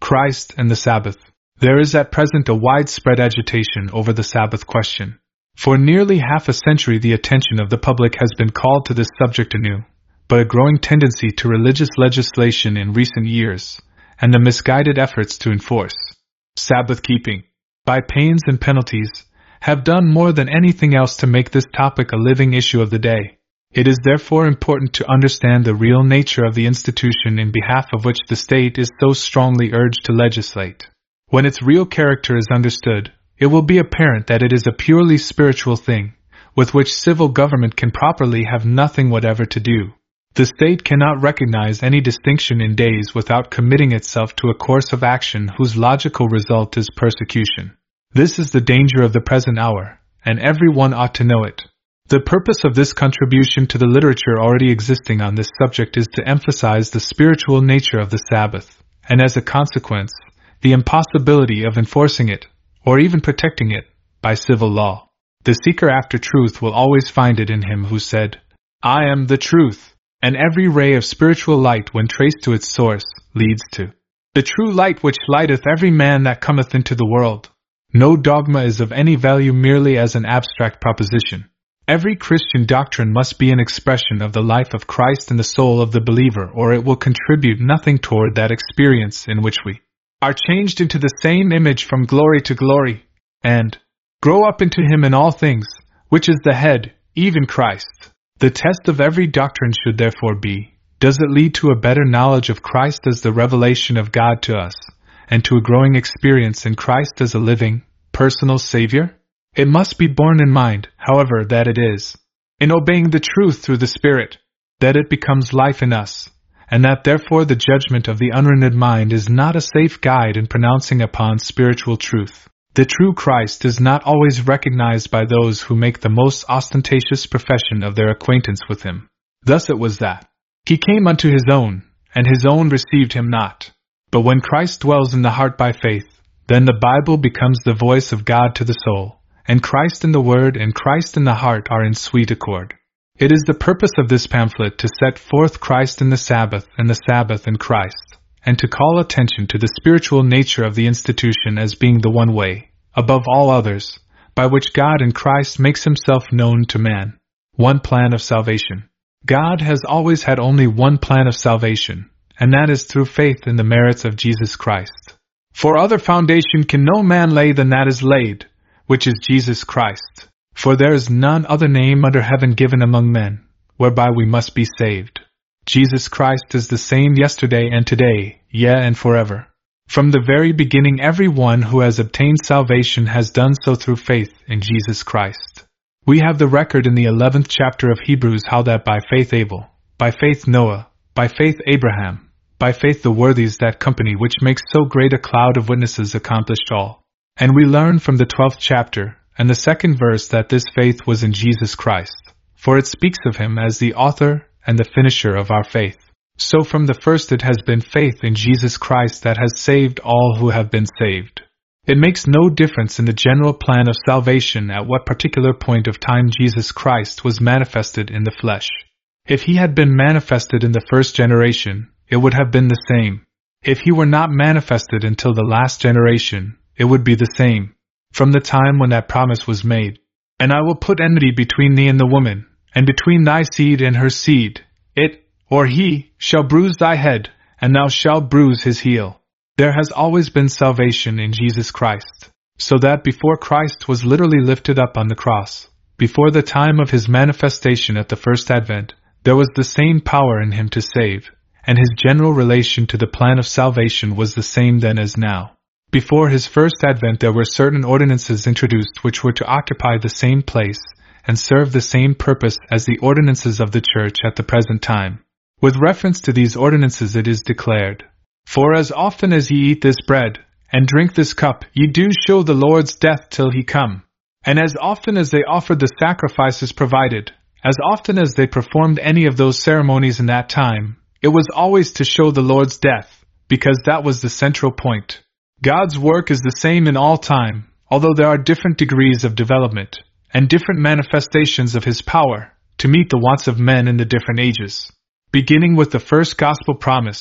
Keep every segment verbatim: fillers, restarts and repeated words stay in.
Christ and the Sabbath. There is at present a widespread agitation over the Sabbath question. For nearly half a century the attention of the public has been called to this subject anew, but a growing tendency to religious legislation in recent years, and the misguided efforts to enforce Sabbath keeping, by pains and penalties, have done more than anything else to make this topic a living issue of the day. It is therefore important to understand the real nature of the institution in behalf of which the state is so strongly urged to legislate. When its real character is understood, it will be apparent that it is a purely spiritual thing, with which civil government can properly have nothing whatever to do. The state cannot recognize any distinction in days without committing itself to a course of action whose logical result is persecution. This is the danger of the present hour, and every one ought to know it. The purpose of this contribution to the literature already existing on this subject is to emphasize the spiritual nature of the Sabbath, and as a consequence, the impossibility of enforcing it, or even protecting it, by civil law. The seeker after truth will always find it in him who said, "I am the truth," and every ray of spiritual light, when traced to its source, leads to the true light which lighteth every man that cometh into the world. No dogma is of any value merely as an abstract proposition. Every Christian doctrine must be an expression of the life of Christ in the soul of the believer, or it will contribute nothing toward that experience in which we are changed into the same image from glory to glory, and grow up into Him in all things, which is the head, even Christ. The test of every doctrine should therefore be, does it lead to a better knowledge of Christ as the revelation of God to us, and to a growing experience in Christ as a living, personal Savior? It must be borne in mind, however, that it is, in obeying the truth through the Spirit, that it becomes life in us, and that therefore the judgment of the unrenewed mind is not a safe guide in pronouncing upon spiritual truth. The true Christ is not always recognized by those who make the most ostentatious profession of their acquaintance with Him. Thus it was that He came unto His own, and His own received Him not. But when Christ dwells in the heart by faith, then the Bible becomes the voice of God to the soul, and Christ in the Word and Christ in the heart are in sweet accord. It is the purpose of this pamphlet to set forth Christ in the Sabbath and the Sabbath in Christ, and to call attention to the spiritual nature of the institution as being the one way, above all others, by which God in Christ makes Himself known to man. One plan of salvation. God has always had only one plan of salvation, and that is through faith in the merits of Jesus Christ. For other foundation can no man lay than that is laid, which is Jesus Christ. For there is none other name under heaven given among men, whereby we must be saved. Jesus Christ is the same yesterday and today, yea and forever. From the very beginning every one who has obtained salvation has done so through faith in Jesus Christ. We have the record in the eleventh chapter of Hebrews how that by faith Abel, by faith Noah, by faith Abraham, by faith the worthies, that company which makes so great a cloud of witnesses, accomplished all. And we learn from the twelfth chapter and the second verse that this faith was in Jesus Christ, for it speaks of Him as the author and the finisher of our faith. So from the first it has been faith in Jesus Christ that has saved all who have been saved. It makes no difference in the general plan of salvation at what particular point of time Jesus Christ was manifested in the flesh. If He had been manifested in the first generation, it would have been the same. If He were not manifested until the last generation, it would be the same, from the time when that promise was made. And I will put enmity between thee and the woman, and between thy seed and her seed. It, or he, shall bruise thy head, and thou shalt bruise his heel. There has always been salvation in Jesus Christ, so that before Christ was literally lifted up on the cross, before the time of His manifestation at the first advent, there was the same power in Him to save, and His general relation to the plan of salvation was the same then as now. Before His first advent there were certain ordinances introduced which were to occupy the same place and serve the same purpose as the ordinances of the Church at the present time. With reference to these ordinances it is declared, "For as often as ye eat this bread, and drink this cup, ye do show the Lord's death till He come. And as often as they offered the sacrifices provided, as often as they performed any of those ceremonies in that time, it was always to show the Lord's death, because that was the central point." God's work is the same in all time, although there are different degrees of development, and different manifestations of His power, to meet the wants of men in the different ages. Beginning with the first gospel promise,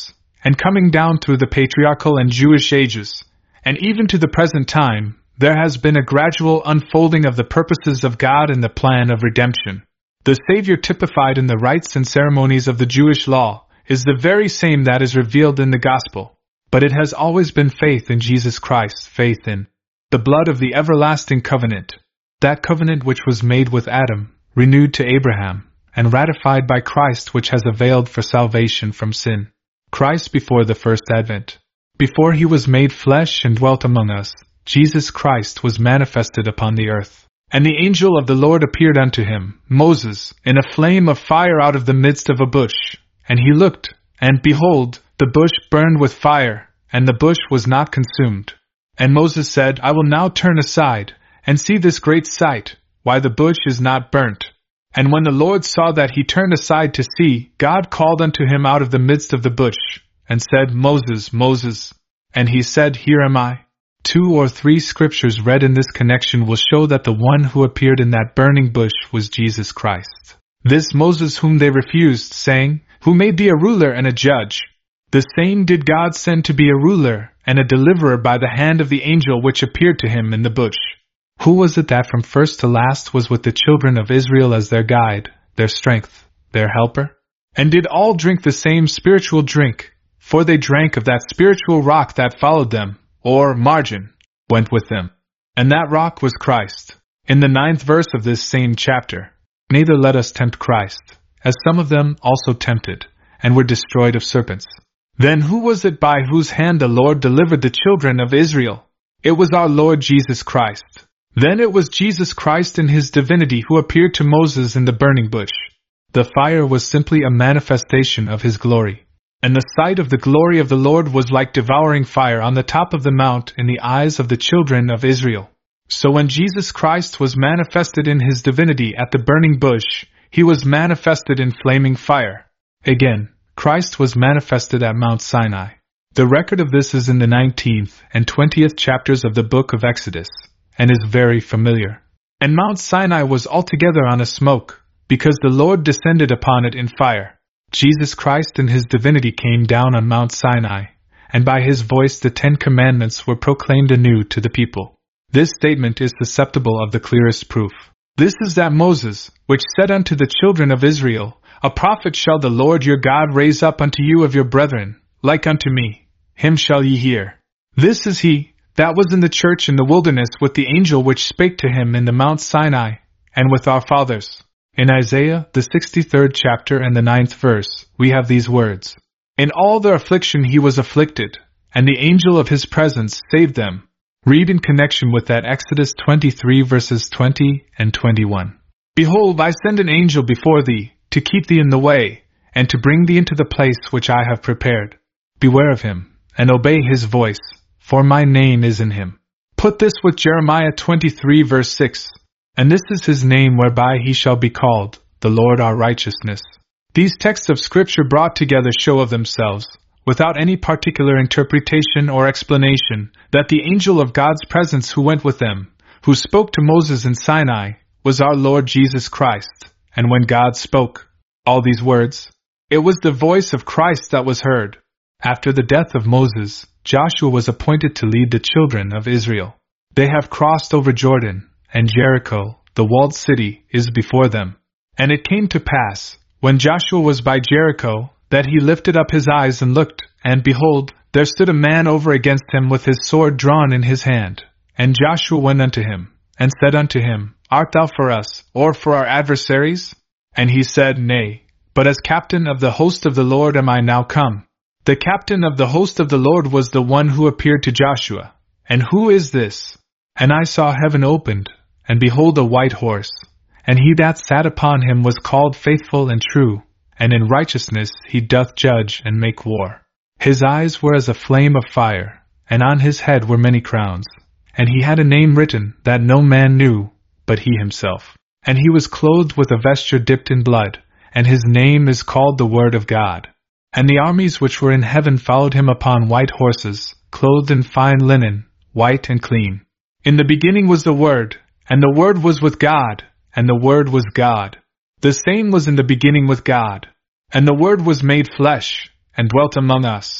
and coming down through the patriarchal and Jewish ages, and even to the present time, there has been a gradual unfolding of the purposes of God in the plan of redemption. The Savior typified in the rites and ceremonies of the Jewish law is the very same that is revealed in the Gospel, but it has always been faith in Jesus Christ, faith in the blood of the everlasting covenant, that covenant which was made with Adam, renewed to Abraham, and ratified by Christ, which has availed for salvation from sin. Christ before the first advent. Before he was made flesh and dwelt among us, Jesus Christ was manifested upon the earth. And the angel of the Lord appeared unto him, Moses, in a flame of fire out of the midst of a bush. And he looked, and behold, the bush burned with fire, and the bush was not consumed. And Moses said, I will now turn aside, and see this great sight, why the bush is not burnt. And when the Lord saw that he turned aside to see, God called unto him out of the midst of the bush, and said, Moses, Moses. And he said, Here am I. Two or three scriptures read in this connection will show that the one who appeared in that burning bush was Jesus Christ. This Moses whom they refused, saying, Who may be a ruler and a judge? The same did God send to be a ruler and a deliverer by the hand of the angel which appeared to him in the bush. Who was it that from first to last was with the children of Israel as their guide, their strength, their helper? And did all drink the same spiritual drink, for they drank of that spiritual rock that followed them, or margin, went with them. And that rock was Christ. In the ninth verse of this same chapter, Neither let us tempt Christ, as some of them also tempted, and were destroyed of serpents. Then who was it by whose hand the Lord delivered the children of Israel? It was our Lord Jesus Christ. Then it was Jesus Christ in his divinity who appeared to Moses in the burning bush. The fire was simply a manifestation of his glory. And the sight of the glory of the Lord was like devouring fire on the top of the mount in the eyes of the children of Israel. So when Jesus Christ was manifested in his divinity at the burning bush, he was manifested in flaming fire. Again, Christ was manifested at Mount Sinai. The record of this is in the nineteenth and twentieth chapters of the book of Exodus, and is very familiar. And Mount Sinai was altogether on a smoke, because the Lord descended upon it in fire. Jesus Christ in his divinity came down on Mount Sinai, and by his voice the Ten Commandments were proclaimed anew to the people. This statement is susceptible of the clearest proof. This is that Moses, which said unto the children of Israel, A prophet shall the Lord your God raise up unto you of your brethren, like unto me. Him shall ye hear. This is he that was in the church in the wilderness with the angel which spake to him in the Mount Sinai, and with our fathers. In Isaiah, the sixty-third chapter and the ninth verse, we have these words. In all their affliction he was afflicted, and the angel of his presence saved them. Read in connection with that Exodus twenty-three verses twenty and twenty-one. Behold, I send an angel before thee, to keep thee in the way, and to bring thee into the place which I have prepared. Beware of him, and obey his voice, for my name is in him. Put this with Jeremiah twenty-three verse six. And this is his name whereby he shall be called, the Lord our righteousness. These texts of Scripture brought together show of themselves, without any particular interpretation or explanation, that the angel of God's presence who went with them, who spoke to Moses in Sinai, was our Lord Jesus Christ. And when God spoke all these words, it was the voice of Christ that was heard. After the death of Moses, Joshua was appointed to lead the children of Israel. They have crossed over Jordan, and Jericho, the walled city, is before them. And it came to pass, when Joshua was by Jericho, that he lifted up his eyes and looked, and behold, there stood a man over against him with his sword drawn in his hand. And Joshua went unto him, and said unto him, Art thou for us, or for our adversaries? And he said, Nay, but as captain of the host of the Lord am I now come. The captain of the host of the Lord was the one who appeared to Joshua. And who is this? And I saw heaven opened, and behold a white horse, and he that sat upon him was called Faithful and True, and in righteousness he doth judge and make war. His eyes were as a flame of fire, and on his head were many crowns, and he had a name written that no man knew, but he himself. And he was clothed with a vesture dipped in blood, and his name is called the Word of God. And the armies which were in heaven followed him upon white horses, clothed in fine linen, white and clean. In the beginning was the Word, and the Word was with God, and the Word was God. The same was in the beginning with God. And the Word was made flesh, and dwelt among us,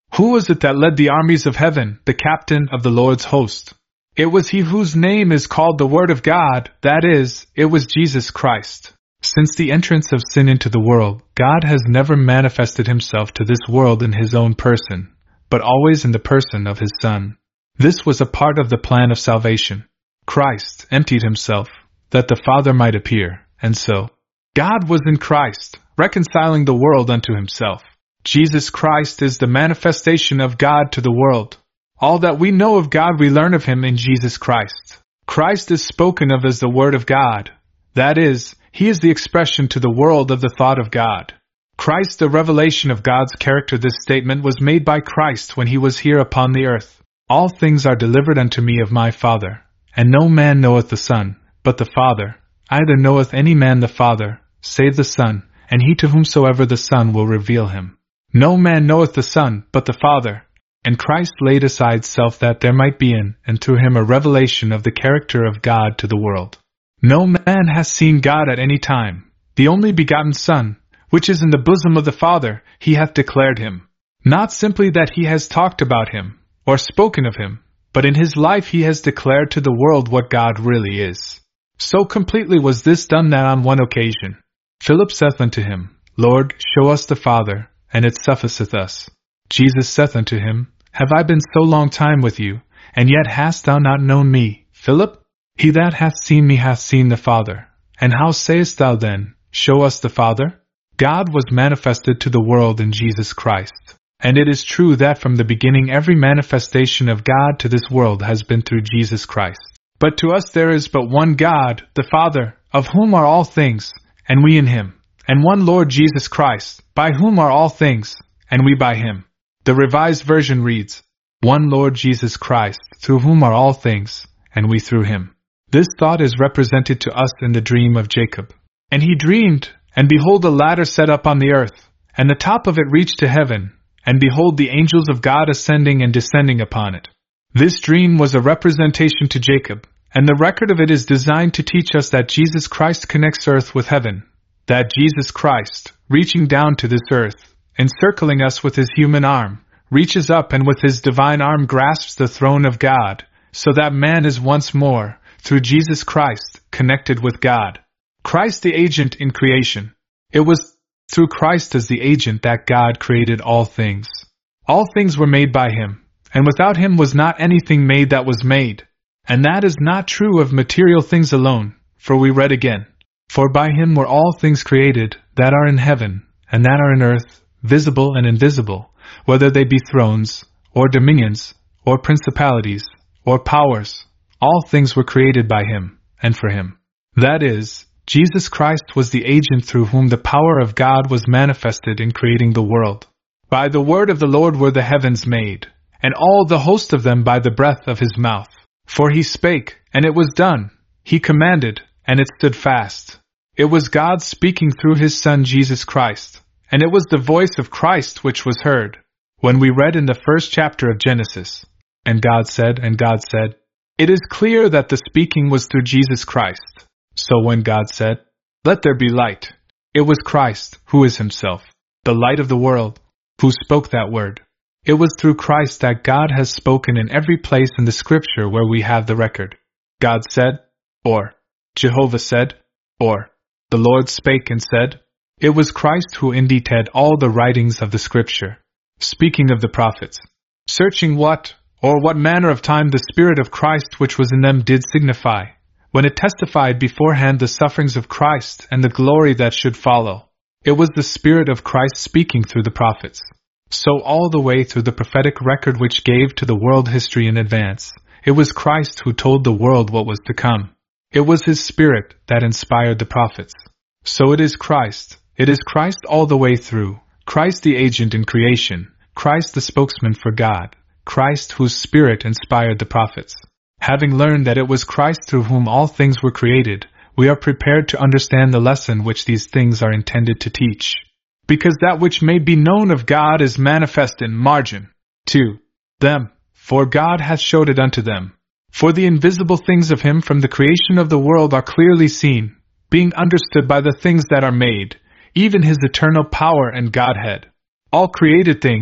Who was it that led the armies of heaven, the captain of the Lord's host? It was he whose name is called the Word of God, that is, it was Jesus Christ. Since the entrance of sin into the world, God has never manifested himself to this world in his own person, but always in the person of his Son. This was a part of the plan of salvation. Christ emptied himself, that the Father might appear, and so God was in Christ, reconciling the world unto himself. Jesus Christ is the manifestation of God to the world. All that we know of God we learn of him in Jesus Christ. Christ is spoken of as the Word of God. That is, he is the expression to the world of the thought of God. Christ, the revelation of God's character. This statement was made by Christ when he was here upon the earth. All things are delivered unto me of my Father, and no man knoweth the Son, but the Father. Neither knoweth any man the Father, save the Son, and he to whomsoever the Son will reveal him. No man knoweth the Son, but the Father. And Christ laid aside self that there might be in, and through him a revelation of the character of God to the world. No man has seen God at any time. The only begotten Son, which is in the bosom of the Father, he hath declared him. Not simply that he has talked about him, or spoken of him, but in his life he has declared to the world what God really is. So completely was this done that on one occasion, Philip saith unto him, Lord, show us the Father, and it sufficeth us. Jesus saith unto him, Have I been so long time with you, and yet hast thou not known me, Philip? He that hath seen me hath seen the Father. And how sayest thou then, Show us the Father? God was manifested to the world in Jesus Christ. And it is true that from the beginning every manifestation of God to this world has been through Jesus Christ. But to us there is but one God, the Father, of whom are all things, and we in him, and one Lord Jesus Christ, by whom are all things, and we by him. The Revised Version reads, One Lord Jesus Christ, through whom are all things, and we through him. This thought is represented to us in the dream of Jacob. And he dreamed, and behold a ladder set up on the earth, and the top of it reached to heaven, and behold the angels of God ascending and descending upon it. This dream was a representation to Jacob, and the record of it is designed to teach us that Jesus Christ connects earth with heaven, that Jesus Christ, reaching down to this earth, encircling us with his human arm, reaches up and with his divine arm grasps the throne of God, so that man is once more, through Jesus Christ, connected with God. Christ the agent in creation. It was through Christ as the agent that God created all things. All things were made by him, and without him was not anything made that was made. And that is not true of material things alone, for we read again, For by him were all things created, that are in heaven, and that are in earth, visible and invisible, whether they be thrones, or dominions, or principalities, or powers. All things were created by him, and for him. That is, Jesus Christ was the agent through whom the power of God was manifested in creating the world. By the word of the Lord were the heavens made, and all the host of them by the breath of his mouth. For he spake, and it was done. He commanded, and it stood fast. It was God speaking through his Son Jesus Christ, and it was the voice of Christ which was heard. When we read in the first chapter of Genesis, And God said, and God said, it is clear that the speaking was through Jesus Christ. So when God said, Let there be light, it was Christ, who is himself, the light of the world, who spoke that word. It was through Christ that God has spoken in every place in the Scripture where we have the record. God said, or Jehovah said, or the Lord spake and said. It was Christ who indeed had all the writings of the Scripture, speaking of the prophets, searching what, or what manner of time the Spirit of Christ which was in them did signify, when it testified beforehand the sufferings of Christ and the glory that should follow. It was the Spirit of Christ speaking through the prophets. So all the way through the prophetic record which gave to the world history in advance, it was Christ who told the world what was to come. It was his Spirit that inspired the prophets. So it is Christ. It is Christ all the way through. Christ the agent in creation. Christ the spokesman for God. Christ whose Spirit inspired the prophets. Having learned that it was Christ through whom all things were created, we are prepared to understand the lesson which these things are intended to teach. Because that which may be known of God is manifest in margin to them, for God hath showed it unto them. For the invisible things of him from the creation of the world are clearly seen, being understood by the things that are made, even his eternal power and Godhead. All created things,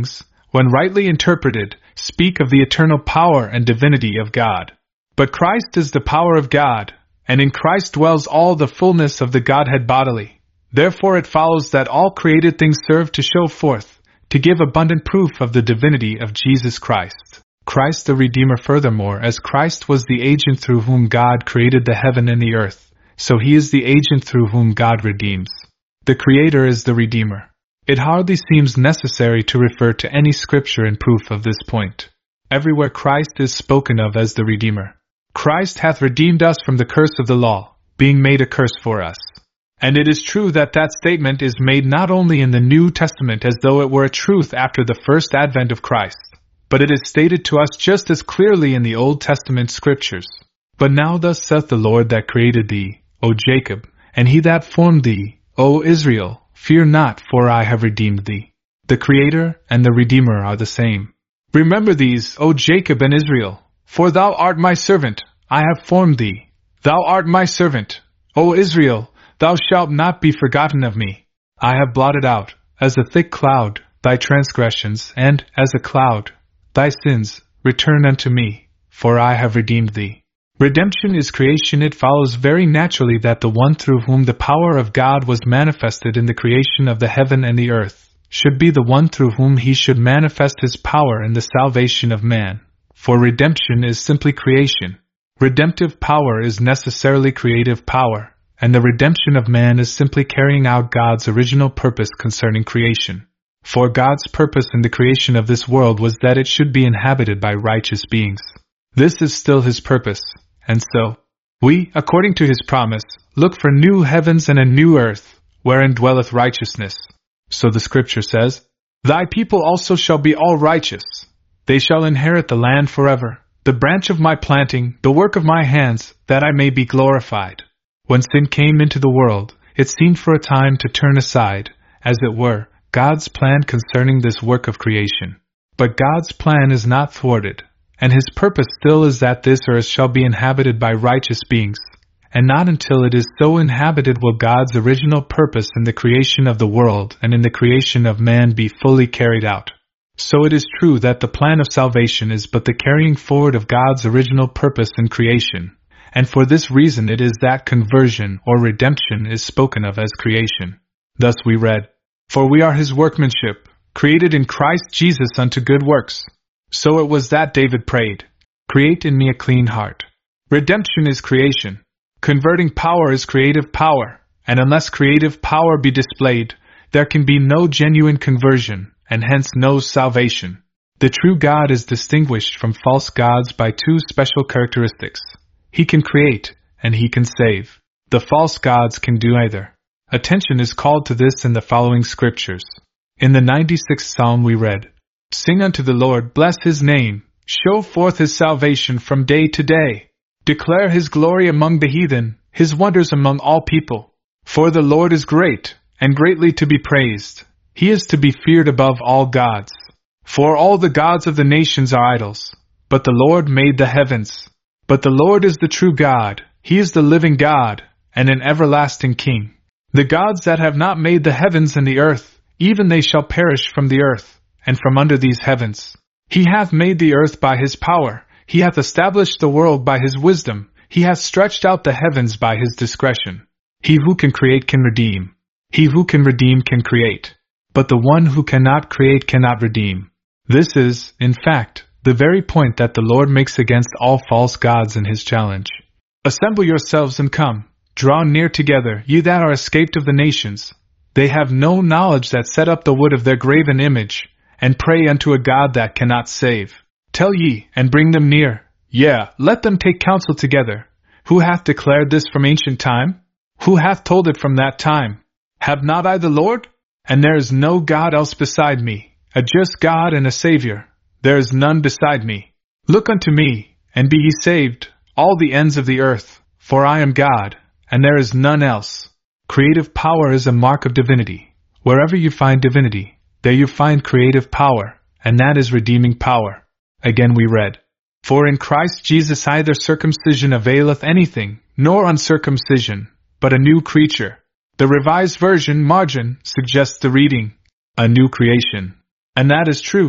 when rightly interpreted, speak of the eternal power and divinity of God. But Christ is the power of God, and in Christ dwells all the fullness of the Godhead bodily. Therefore it follows that all created things serve to show forth, to give abundant proof of the divinity of Jesus Christ. Christ the Redeemer. Furthermore, as Christ was the agent through whom God created the heaven and the earth, so he is the agent through whom God redeems. The Creator is the Redeemer. It hardly seems necessary to refer to any scripture in proof of this point. Everywhere Christ is spoken of as the Redeemer. Christ hath redeemed us from the curse of the law, being made a curse for us. And it is true that that statement is made not only in the New Testament as though it were a truth after the first advent of Christ, but it is stated to us just as clearly in the Old Testament scriptures. But now thus saith the Lord that created thee, O Jacob, and he that formed thee, O Israel, fear not, for I have redeemed thee. The Creator and the Redeemer are the same. Remember these, O Jacob and Israel, for thou art my servant, I have formed thee. Thou art my servant, O Israel, thou shalt not be forgotten of me. I have blotted out, as a thick cloud, thy transgressions, and, as a cloud, thy sins. Return unto me, for I have redeemed thee. Redemption is creation. It follows very naturally that the one through whom the power of God was manifested in the creation of the heaven and the earth should be the one through whom he should manifest his power in the salvation of man. For redemption is simply creation. Redemptive power is necessarily creative power, and the redemption of man is simply carrying out God's original purpose concerning creation. For God's purpose in the creation of this world was that it should be inhabited by righteous beings. This is still his purpose, and so, we, according to his promise, look for new heavens and a new earth, wherein dwelleth righteousness. So the scripture says, Thy people also shall be all righteous. They shall inherit the land forever, the branch of my planting, the work of my hands, that I may be glorified. When sin came into the world, it seemed for a time to turn aside, as it were, God's plan concerning this work of creation. But God's plan is not thwarted, and his purpose still is that this earth shall be inhabited by righteous beings, and not until it is so inhabited will God's original purpose in the creation of the world and in the creation of man be fully carried out. So it is true that the plan of salvation is but the carrying forward of God's original purpose in creation, and for this reason it is that conversion or redemption is spoken of as creation. Thus we read, For we are his workmanship, created in Christ Jesus unto good works. So it was that David prayed, Create in me a clean heart. Redemption is creation. Converting power is creative power, and unless creative power be displayed, there can be no genuine conversion, and hence no salvation. The true God is distinguished from false gods by two special characteristics. He can create, and he can save. The false gods can do either. Attention is called to this in the following scriptures. In the ninety-sixth Psalm we read, Sing unto the Lord, bless his name, show forth his salvation from day to day. Declare his glory among the heathen, his wonders among all people. For the Lord is great, and greatly to be praised. He is to be feared above all gods. For all the gods of the nations are idols, but the Lord made the heavens. But the Lord is the true God, he is the living God, and an everlasting King. The gods that have not made the heavens and the earth, even they shall perish from the earth, and from under these heavens. He hath made the earth by his power, he hath established the world by his wisdom, he hath stretched out the heavens by his discretion. He who can create can redeem. He who can redeem can create. But the one who cannot create cannot redeem. This is, in fact, the very point that the Lord makes against all false gods in his challenge. Assemble yourselves and come, draw near together, ye that are escaped of the nations. They have no knowledge that set up the wood of their graven image, and pray unto a God that cannot save. Tell ye, and bring them near, yea, let them take counsel together. Who hath declared this from ancient time? Who hath told it from that time? Have not I the Lord? And there is no God else beside me, a just God and a Saviour. There is none beside me. Look unto me, and be ye saved, all the ends of the earth, for I am God, and there is none else. Creative power is a mark of divinity. Wherever you find divinity, there you find creative power, and that is redeeming power. Again we read, For in Christ Jesus either circumcision availeth anything, nor uncircumcision, but a new creature. The Revised Version margin suggests the reading, a new creation. And that is true.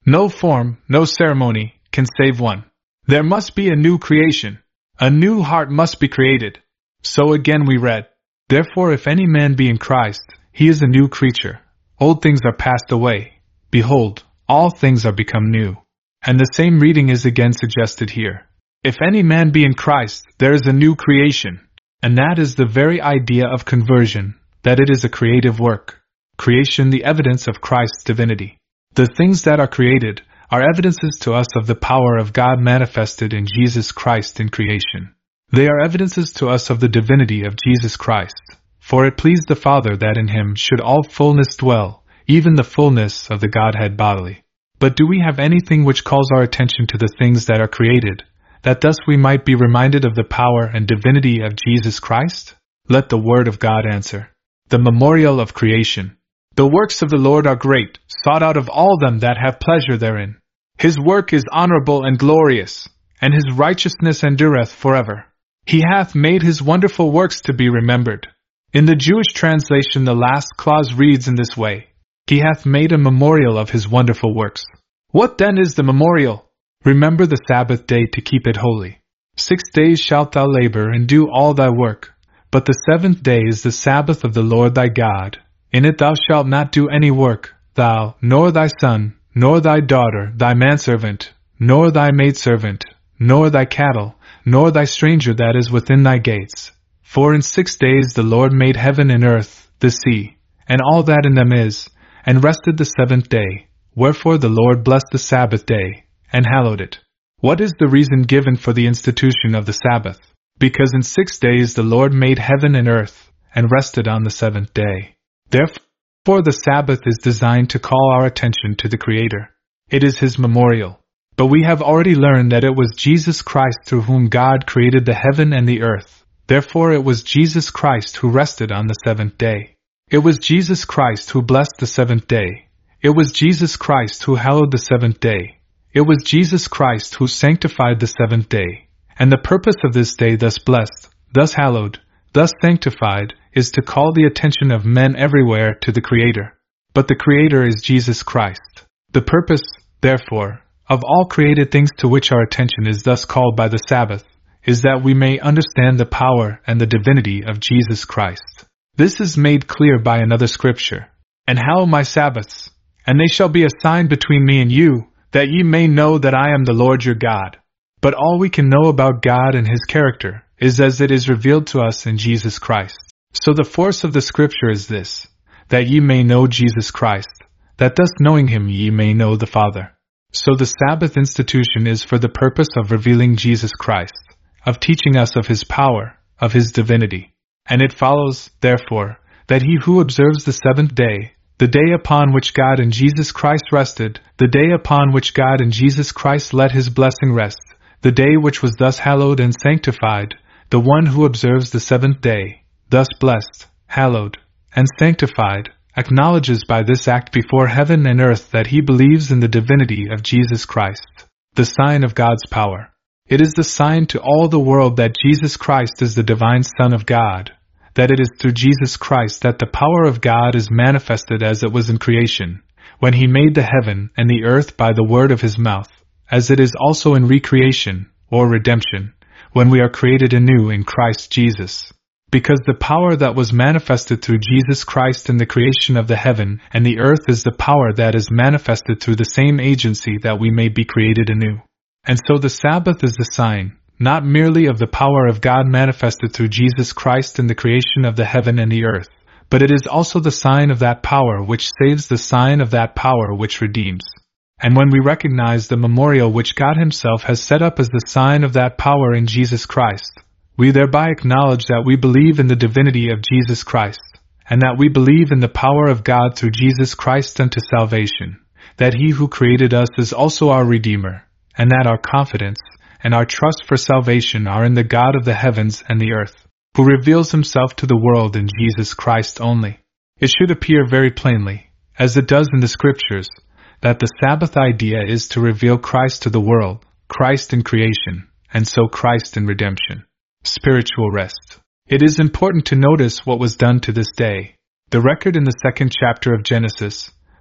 No form, no ceremony, can save one. There must be a new creation. A new heart must be created. So again we read, "Therefore if any man be in Christ, he is a new creature. Old things are passed away. Behold, all things are become new." And the same reading is again suggested here. If any man be in Christ, there is a new creation. And that is the very idea of conversion, that it is a creative work. Creation, the evidence of Christ's divinity. The things that are created are evidences to us of the power of God manifested in Jesus Christ in creation. They are evidences to us of the divinity of Jesus Christ, for it pleased the Father that in him should all fullness dwell, even the fullness of the Godhead bodily. But do we have anything which calls our attention to the things that are created, that thus we might be reminded of the power and divinity of Jesus Christ? Let the Word of God answer. The memorial of creation. The works of the Lord are great, sought out of all them that have pleasure therein. His work is honorable and glorious, and his righteousness endureth forever. He hath made his wonderful works to be remembered. In the Jewish translation the last clause reads in this way, "He hath made a memorial of his wonderful works." What then is the memorial? Remember the Sabbath day to keep it holy. Six days shalt thou labor and do all thy work, but the seventh day is the Sabbath of the Lord thy God. In it thou shalt not do any work, thou, nor thy son, nor thy daughter, thy manservant, nor thy maidservant, nor thy cattle, nor thy stranger that is within thy gates. For in six days the Lord made heaven and earth, the sea, and all that in them is, and rested the seventh day. Wherefore the Lord blessed the Sabbath day, and hallowed it. What is the reason given for the institution of the Sabbath? Because in six days the Lord made heaven and earth, and rested on the seventh day. Therefore the Sabbath is designed to call our attention to the Creator. It is his memorial. But we have already learned that it was Jesus Christ through whom God created the heaven and the earth. Therefore it was Jesus Christ who rested on the seventh day. It was Jesus Christ who blessed the seventh day. It was Jesus Christ who hallowed the seventh day. It was Jesus Christ who sanctified the seventh day. And the purpose of this day thus blessed, thus hallowed, thus sanctified, is to call the attention of men everywhere to the Creator. But the Creator is Jesus Christ. The purpose, therefore, of all created things to which our attention is thus called by the Sabbath, is that we may understand the power and the divinity of Jesus Christ. This is made clear by another scripture. "And hallow my Sabbaths, and they shall be a sign between me and you, that ye may know that I am the Lord your God." But all we can know about God and his character is as it is revealed to us in Jesus Christ. So the force of the scripture is this, that ye may know Jesus Christ, that thus knowing him ye may know the Father. So the Sabbath institution is for the purpose of revealing Jesus Christ, of teaching us of his power, of his divinity. And it follows, therefore, that he who observes the seventh day, the day upon which God and Jesus Christ rested, the day upon which God and Jesus Christ let his blessing rest, the day which was thus hallowed and sanctified, the one who observes the seventh day, thus blessed, hallowed, and sanctified, acknowledges by this act before heaven and earth that he believes in the divinity of Jesus Christ, the sign of God's power. It is the sign to all the world that Jesus Christ is the divine Son of God, that it is through Jesus Christ that the power of God is manifested as it was in creation, when he made the heaven and the earth by the word of his mouth, as it is also in recreation, or redemption, when we are created anew in Christ Jesus. Because the power that was manifested through Jesus Christ in the creation of the heaven and the earth is the power that is manifested through the same agency that we may be created anew. And so the Sabbath is the sign, not merely of the power of God manifested through Jesus Christ in the creation of the heaven and the earth, but it is also the sign of that power which saves, the sign of that power which redeems. And when we recognize the memorial which God himself has set up as the sign of that power in Jesus Christ, we thereby acknowledge that we believe in the divinity of Jesus Christ, and that we believe in the power of God through Jesus Christ unto salvation, that he who created us is also our Redeemer, and that our confidence and our trust for salvation are in the God of the heavens and the earth, who reveals himself to the world in Jesus Christ only. It should appear very plainly, as it does in the Scriptures, that the Sabbath idea is to reveal Christ to the world, Christ in creation, and so Christ in redemption. Spiritual rest. It is important to notice what was done to this day. The record in the second chapter of Genesis,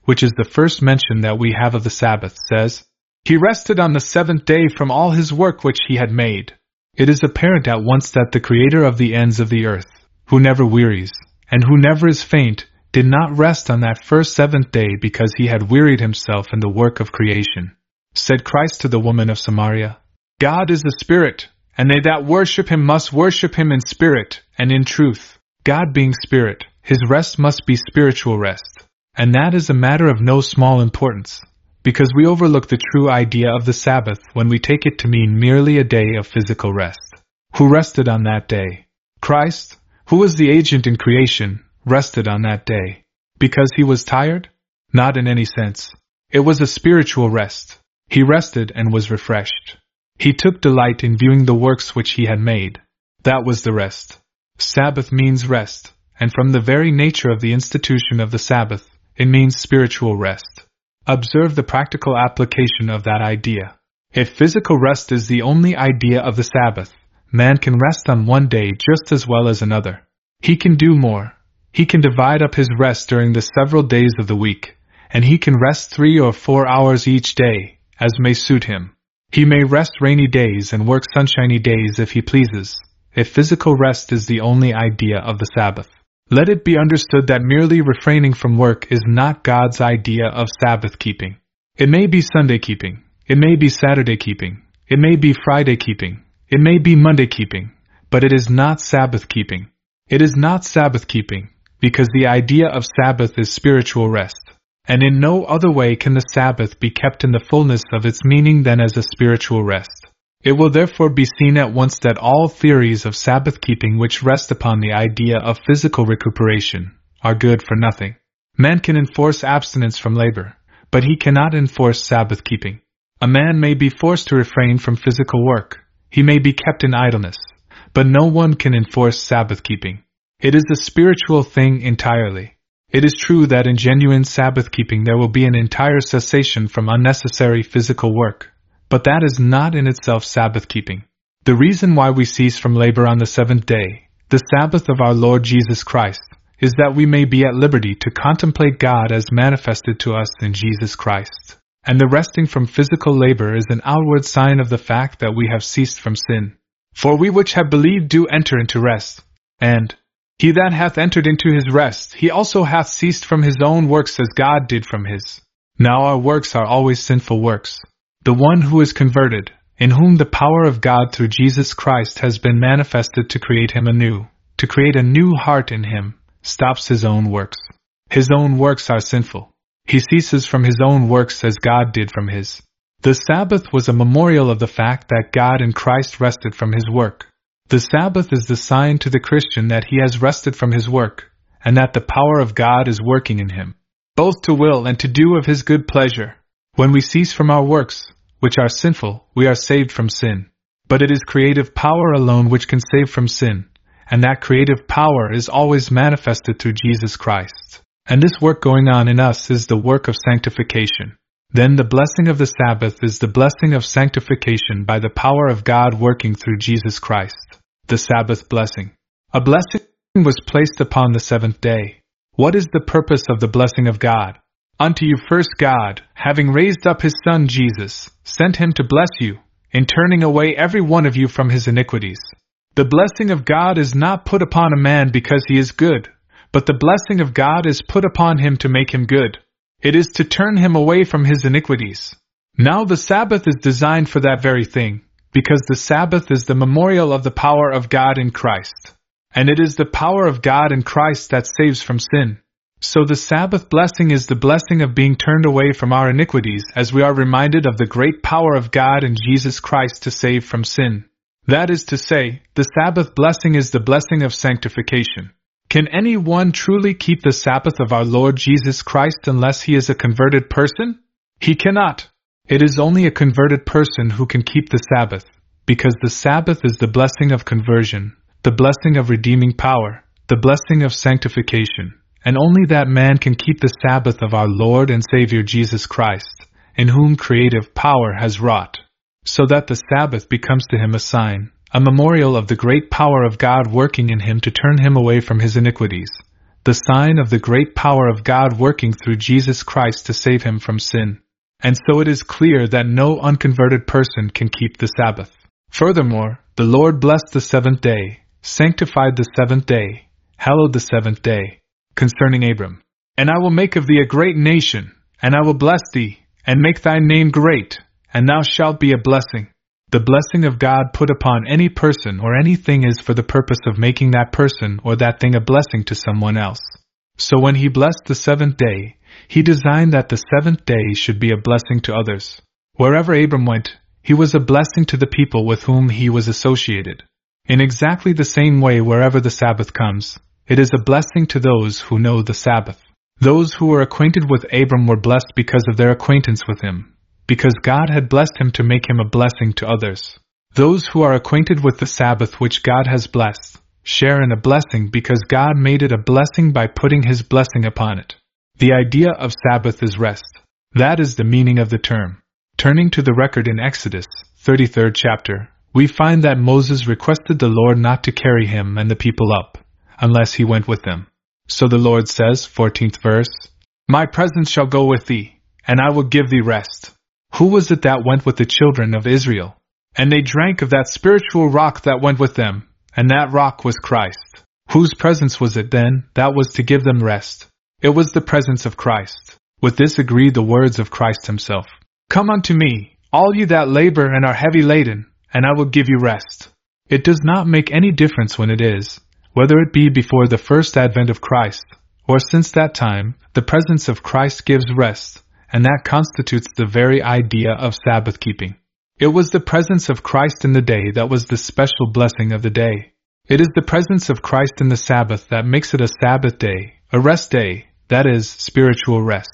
which is the first mention that we have of the Sabbath, says, "He rested on the seventh day from all his work which he had made." It is apparent at once that the Creator of the ends of the earth, who never wearies, and who never is faint, did not rest on that first seventh day because he had wearied himself in the work of creation. Said Christ to the woman of Samaria, "God is a spirit, and they that worship him must worship him in spirit and in truth." God being spirit, his rest must be spiritual rest. And that is a matter of no small importance, because we overlook the true idea of the Sabbath when we take it to mean merely a day of physical rest. Who rested on that day? Christ, who was the agent in creation, rested on that day. Because he was tired? Not in any sense. It was a spiritual rest. He rested and was refreshed. He took delight in viewing the works which he had made. That was the rest. Sabbath means rest, and from the very nature of the institution of the Sabbath, it means spiritual rest. Observe the practical application of that idea. If physical rest is the only idea of the Sabbath, man can rest on one day just as well as another. He can do more. He can divide up his rest during the several days of the week, and he can rest three or four hours each day, as may suit him. He may rest rainy days and work sunshiny days if he pleases, if physical rest is the only idea of the Sabbath. Let it be understood that merely refraining from work is not God's idea of Sabbath keeping. It may be Sunday keeping, it may be Saturday keeping, it may be Friday keeping, it may be Monday keeping, but it is not Sabbath keeping. It is not Sabbath keeping, because the idea of Sabbath is spiritual rest, and in no other way can the Sabbath be kept in the fullness of its meaning than as a spiritual rest. It will therefore be seen at once that all theories of Sabbath keeping which rest upon the idea of physical recuperation are good for nothing. Man can enforce abstinence from labor, but he cannot enforce Sabbath keeping. A man may be forced to refrain from physical work, he may be kept in idleness, but no one can enforce Sabbath keeping. It is a spiritual thing entirely. It is true that in genuine Sabbath keeping there will be an entire cessation from unnecessary physical work, but that is not in itself Sabbath keeping. The reason why we cease from labor on the seventh day, the Sabbath of our Lord Jesus Christ, is that we may be at liberty to contemplate God as manifested to us in Jesus Christ. And the resting from physical labor is an outward sign of the fact that we have ceased from sin. For we which have believed do enter into rest, and he that hath entered into his rest, he also hath ceased from his own works as God did from his. Now our works are always sinful works. The one who is converted, in whom the power of God through Jesus Christ has been manifested to create him anew, to create a new heart in him, stops his own works. His own works are sinful. He ceases from his own works as God did from his. The Sabbath was a memorial of the fact that God in Christ rested from his work. The Sabbath is the sign to the Christian that he has rested from his work, and that the power of God is working in him, both to will and to do of his good pleasure. When we cease from our works, which are sinful, we are saved from sin. But it is creative power alone which can save from sin, and that creative power is always manifested through Jesus Christ. And this work going on in us is the work of sanctification. Then the blessing of the Sabbath is the blessing of sanctification by the power of God working through Jesus Christ. The Sabbath blessing. A blessing was placed upon the seventh day. What is the purpose of the blessing of God? Unto you first God, having raised up his Son Jesus, sent him to bless you, in turning away every one of you from his iniquities. The blessing of God is not put upon a man because he is good, but the blessing of God is put upon him to make him good. It is to turn him away from his iniquities. Now the Sabbath is designed for that very thing, because the Sabbath is the memorial of the power of God in Christ. And it is the power of God in Christ that saves from sin. So the Sabbath blessing is the blessing of being turned away from our iniquities as we are reminded of the great power of God in Jesus Christ to save from sin. That is to say, the Sabbath blessing is the blessing of sanctification. Can anyone truly keep the Sabbath of our Lord Jesus Christ unless he is a converted person? He cannot. It is only a converted person who can keep the Sabbath, because the Sabbath is the blessing of conversion, the blessing of redeeming power, the blessing of sanctification, and only that man can keep the Sabbath of our Lord and Savior Jesus Christ, in whom creative power has wrought, so that the Sabbath becomes to him a sign, a memorial of the great power of God working in him to turn him away from his iniquities, the sign of the great power of God working through Jesus Christ to save him from sin. And so it is clear that no unconverted person can keep the Sabbath. Furthermore, the Lord blessed the seventh day, sanctified the seventh day, hallowed the seventh day, concerning Abram. And I will make of thee a great nation, and I will bless thee, and make thy name great, and thou shalt be a blessing. The blessing of God put upon any person or anything is for the purpose of making that person or that thing a blessing to someone else. So when he blessed the seventh day, he designed that the seventh day should be a blessing to others. Wherever Abram went, he was a blessing to the people with whom he was associated. In exactly the same way, wherever the Sabbath comes, it is a blessing to those who know the Sabbath. Those who were acquainted with Abram were blessed because of their acquaintance with him, because God had blessed him to make him a blessing to others. Those who are acquainted with the Sabbath which God has blessed, share in a blessing because God made it a blessing by putting his blessing upon it. The idea of Sabbath is rest. That is the meaning of the term. Turning to the record in Exodus, thirty-third chapter, we find that Moses requested the Lord not to carry him and the people up, unless he went with them. So the Lord says, fourteenth verse, My presence shall go with thee, and I will give thee rest. Who was it that went with the children of Israel? And they drank of that spiritual rock that went with them, and that rock was Christ. Whose presence was it then that was to give them rest? It was the presence of Christ. With this agreed the words of Christ himself. Come unto me, all ye that labor and are heavy laden, and I will give you rest. It does not make any difference when it is, whether it be before the first advent of Christ, or since that time, the presence of Christ gives rest, and that constitutes the very idea of Sabbath keeping. It was the presence of Christ in the day that was the special blessing of the day. It is the presence of Christ in the Sabbath that makes it a Sabbath day, a rest day, that is, spiritual rest.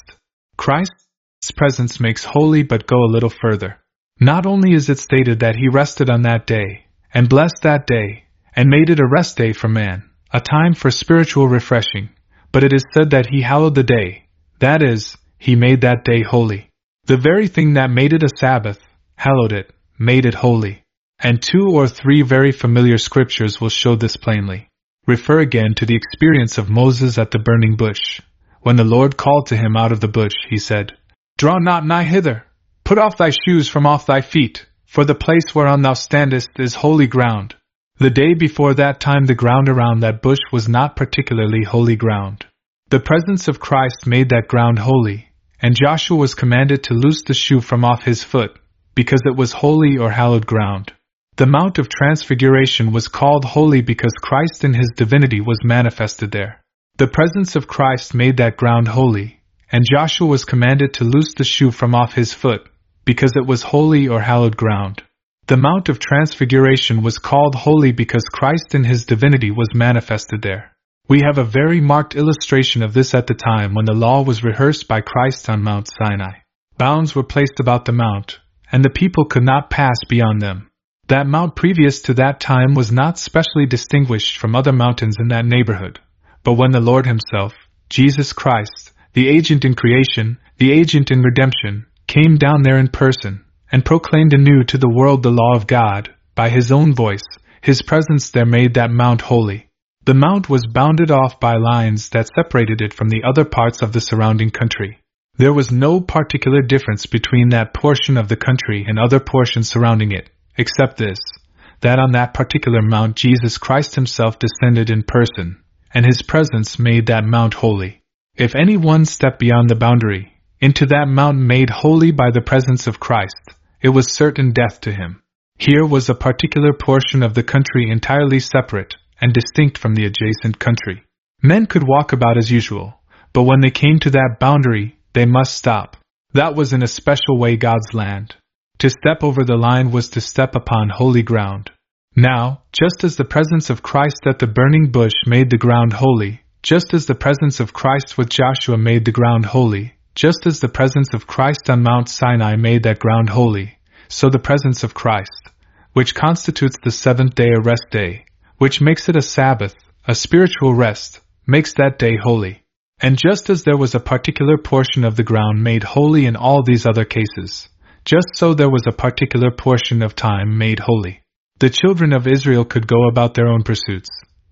Christ's presence makes holy, but go a little further. Not only is it stated that he rested on that day, and blessed that day, and made it a rest day for man, a time for spiritual refreshing, but it is said that he hallowed the day, that is, he made that day holy. The very thing that made it a Sabbath, hallowed it, made it holy. And two or three very familiar scriptures will show this plainly. Refer again to the experience of Moses at the burning bush. When the Lord called to him out of the bush, he said, Draw not nigh hither, put off thy shoes from off thy feet, for the place whereon thou standest is holy ground. The day before that time the ground around that bush was not particularly holy ground. The presence of Christ made that ground holy, and Joshua was commanded to loose the shoe from off his foot, because it was holy or hallowed ground. The Mount of Transfiguration was called holy because Christ in his divinity was manifested there. The presence of Christ made that ground holy, and Joshua was commanded to loose the shoe from off his foot, because it was holy or hallowed ground. The Mount of Transfiguration was called holy because Christ in his divinity was manifested there. We have a very marked illustration of this at the time when the law was rehearsed by Christ on Mount Sinai. Bounds were placed about the mount, and the people could not pass beyond them. That mount previous to that time was not specially distinguished from other mountains in that neighborhood. But when the Lord himself, Jesus Christ, the agent in creation, the agent in redemption, came down there in person, and proclaimed anew to the world the law of God, by his own voice, his presence there made that mount holy. The mount was bounded off by lines that separated it from the other parts of the surrounding country. There was no particular difference between that portion of the country and other portions surrounding it, except this, that on that particular mount Jesus Christ himself descended in person, and his presence made that mount holy. If any one stepped beyond the boundary, into that mount made holy by the presence of Christ, it was certain death to him. Here was a particular portion of the country entirely separate and distinct from the adjacent country. Men could walk about as usual, but when they came to that boundary, they must stop. That was in a special way God's land. To step over the line was to step upon holy ground. Now, just as the presence of Christ at the burning bush made the ground holy, just as the presence of Christ with Joshua made the ground holy, just as the presence of Christ on Mount Sinai made that ground holy, so the presence of Christ, which constitutes the seventh day a rest day, which makes it a Sabbath, a spiritual rest, makes that day holy. And just as there was a particular portion of the ground made holy in all these other cases, just so there was a particular portion of time made holy. The children of Israel could go about their own pursuits.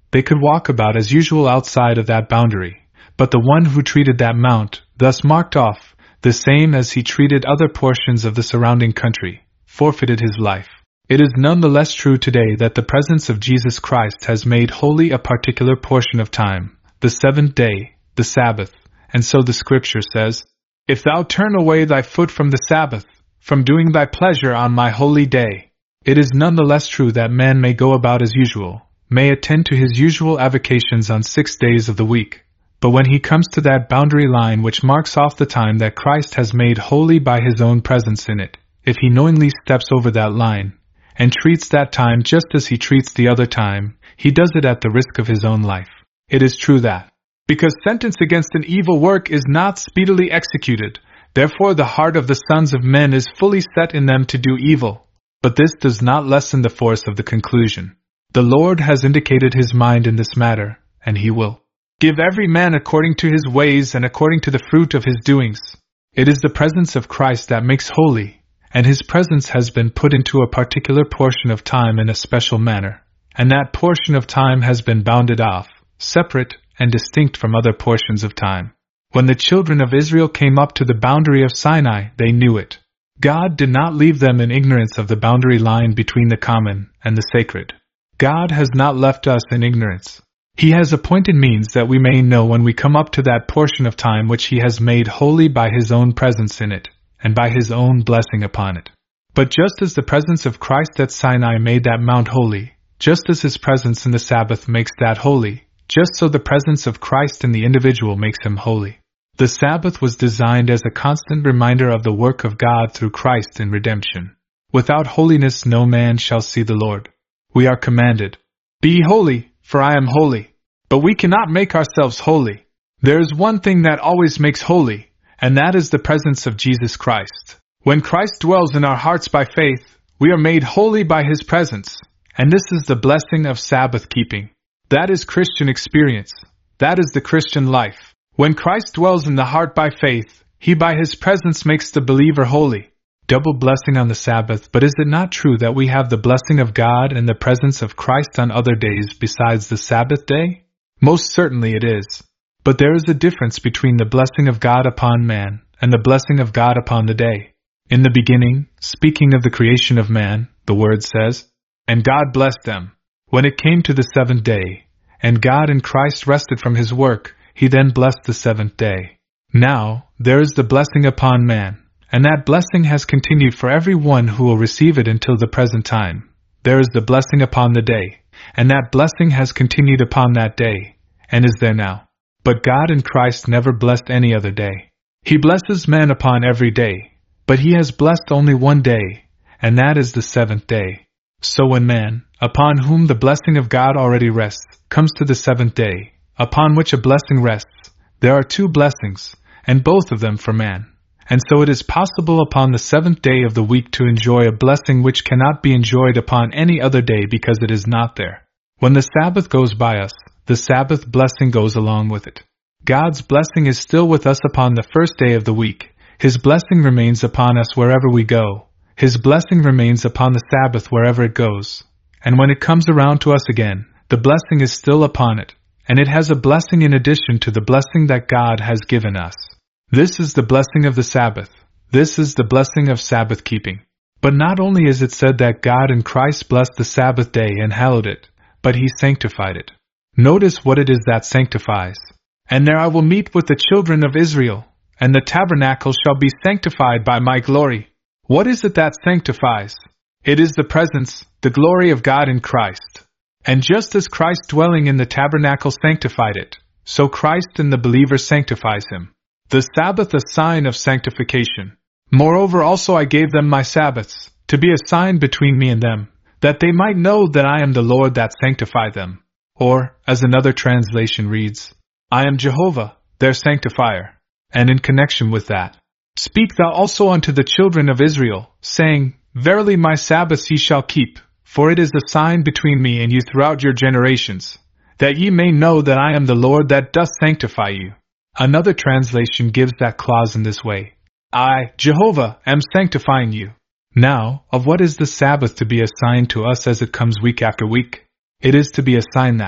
They could walk about as usual outside of that boundary, but the one who treated that mount, thus marked off, the same as he treated other portions of the surrounding country, forfeited his life. It is none the less true today that the presence of Jesus Christ has made holy a particular portion of time, the seventh day, the Sabbath, and so the Scripture says, "If thou turn away thy foot from the Sabbath, from doing thy pleasure on my holy day," it is none the less true that man may go about as usual, may attend to his usual avocations on six days of the week, but when he comes to that boundary line which marks off the time that Christ has made holy by his own presence in it, if he knowingly steps over that line, and treats that time just as he treats the other time, he does it at the risk of his own life. It is true that, because sentence against an evil work is not speedily executed, therefore the heart of the sons of men is fully set in them to do evil. But this does not lessen the force of the conclusion. The Lord has indicated his mind in this matter, and he will give every man according to his ways and according to the fruit of his doings. It is the presence of Christ that makes holy, and his presence has been put into a particular portion of time in a special manner, and that portion of time has been bounded off, separate and distinct from other portions of time. When the children of Israel came up to the boundary of Sinai, they knew it. God did not leave them in ignorance of the boundary line between the common and the sacred. God has not left us in ignorance. He has appointed means that we may know when we come up to that portion of time which he has made holy by his own presence in it, and by his own blessing upon it. But just as the presence of Christ at Sinai made that mount holy, just as his presence in the Sabbath makes that holy, just so the presence of Christ in the individual makes him holy. The Sabbath was designed as a constant reminder of the work of God through Christ in redemption. Without holiness no man shall see the Lord. We are commanded, "Be holy, for I am holy." But we cannot make ourselves holy. There is one thing that always makes holy, and that is the presence of Jesus Christ. When Christ dwells in our hearts by faith, we are made holy by his presence, and this is the blessing of Sabbath keeping. That is Christian experience. That is the Christian life. When Christ dwells in the heart by faith, he by his presence makes the believer holy. Double blessing on the Sabbath, but is it not true that we have the blessing of God and the presence of Christ on other days besides the Sabbath day? Most certainly it is. But there is a difference between the blessing of God upon man and the blessing of God upon the day. In the beginning, speaking of the creation of man, the word says, "And God blessed them." When it came to the seventh day, and God in Christ rested from his work, he then blessed the seventh day. Now, there is the blessing upon man, and that blessing has continued for every one who will receive it until the present time. There is the blessing upon the day, and that blessing has continued upon that day, and is there now. But God in Christ never blessed any other day. He blesses man upon every day, but he has blessed only one day, and that is the seventh day. So when man, upon whom the blessing of God already rests, comes to the seventh day, upon which a blessing rests, there are two blessings, and both of them for man. And so it is possible upon the seventh day of the week to enjoy a blessing which cannot be enjoyed upon any other day because it is not there. When the Sabbath goes by us, the Sabbath blessing goes along with it. God's blessing is still with us upon the first day of the week. His blessing remains upon us wherever we go. His blessing remains upon the Sabbath wherever it goes. And when it comes around to us again, the blessing is still upon it, and it has a blessing in addition to the blessing that God has given us. This is the blessing of the Sabbath. This is the blessing of Sabbath keeping. But not only is it said that God in Christ blessed the Sabbath day and hallowed it, but he sanctified it. Notice what it is that sanctifies. "And there I will meet with the children of Israel, and the tabernacle shall be sanctified by my glory." What is it that sanctifies? It is the presence, the glory of God in Christ. And just as Christ dwelling in the tabernacle sanctified it, so Christ in the believer sanctifies him. The Sabbath a sign of sanctification. "Moreover also I gave them my Sabbaths, to be a sign between me and them, that they might know that I am the Lord that sanctify them." Or, as another translation reads, "I am Jehovah, their sanctifier." And in connection with that, "Speak thou also unto the children of Israel, saying, Verily my Sabbaths ye shall keep, for it is a sign between me and you throughout your generations, that ye may know that I am the Lord that doth sanctify you." Another translation gives that clause in this way, "I, Jehovah, am sanctifying you." Now, of what is the Sabbath to be a sign to us as it comes week after week? It is to be a sign that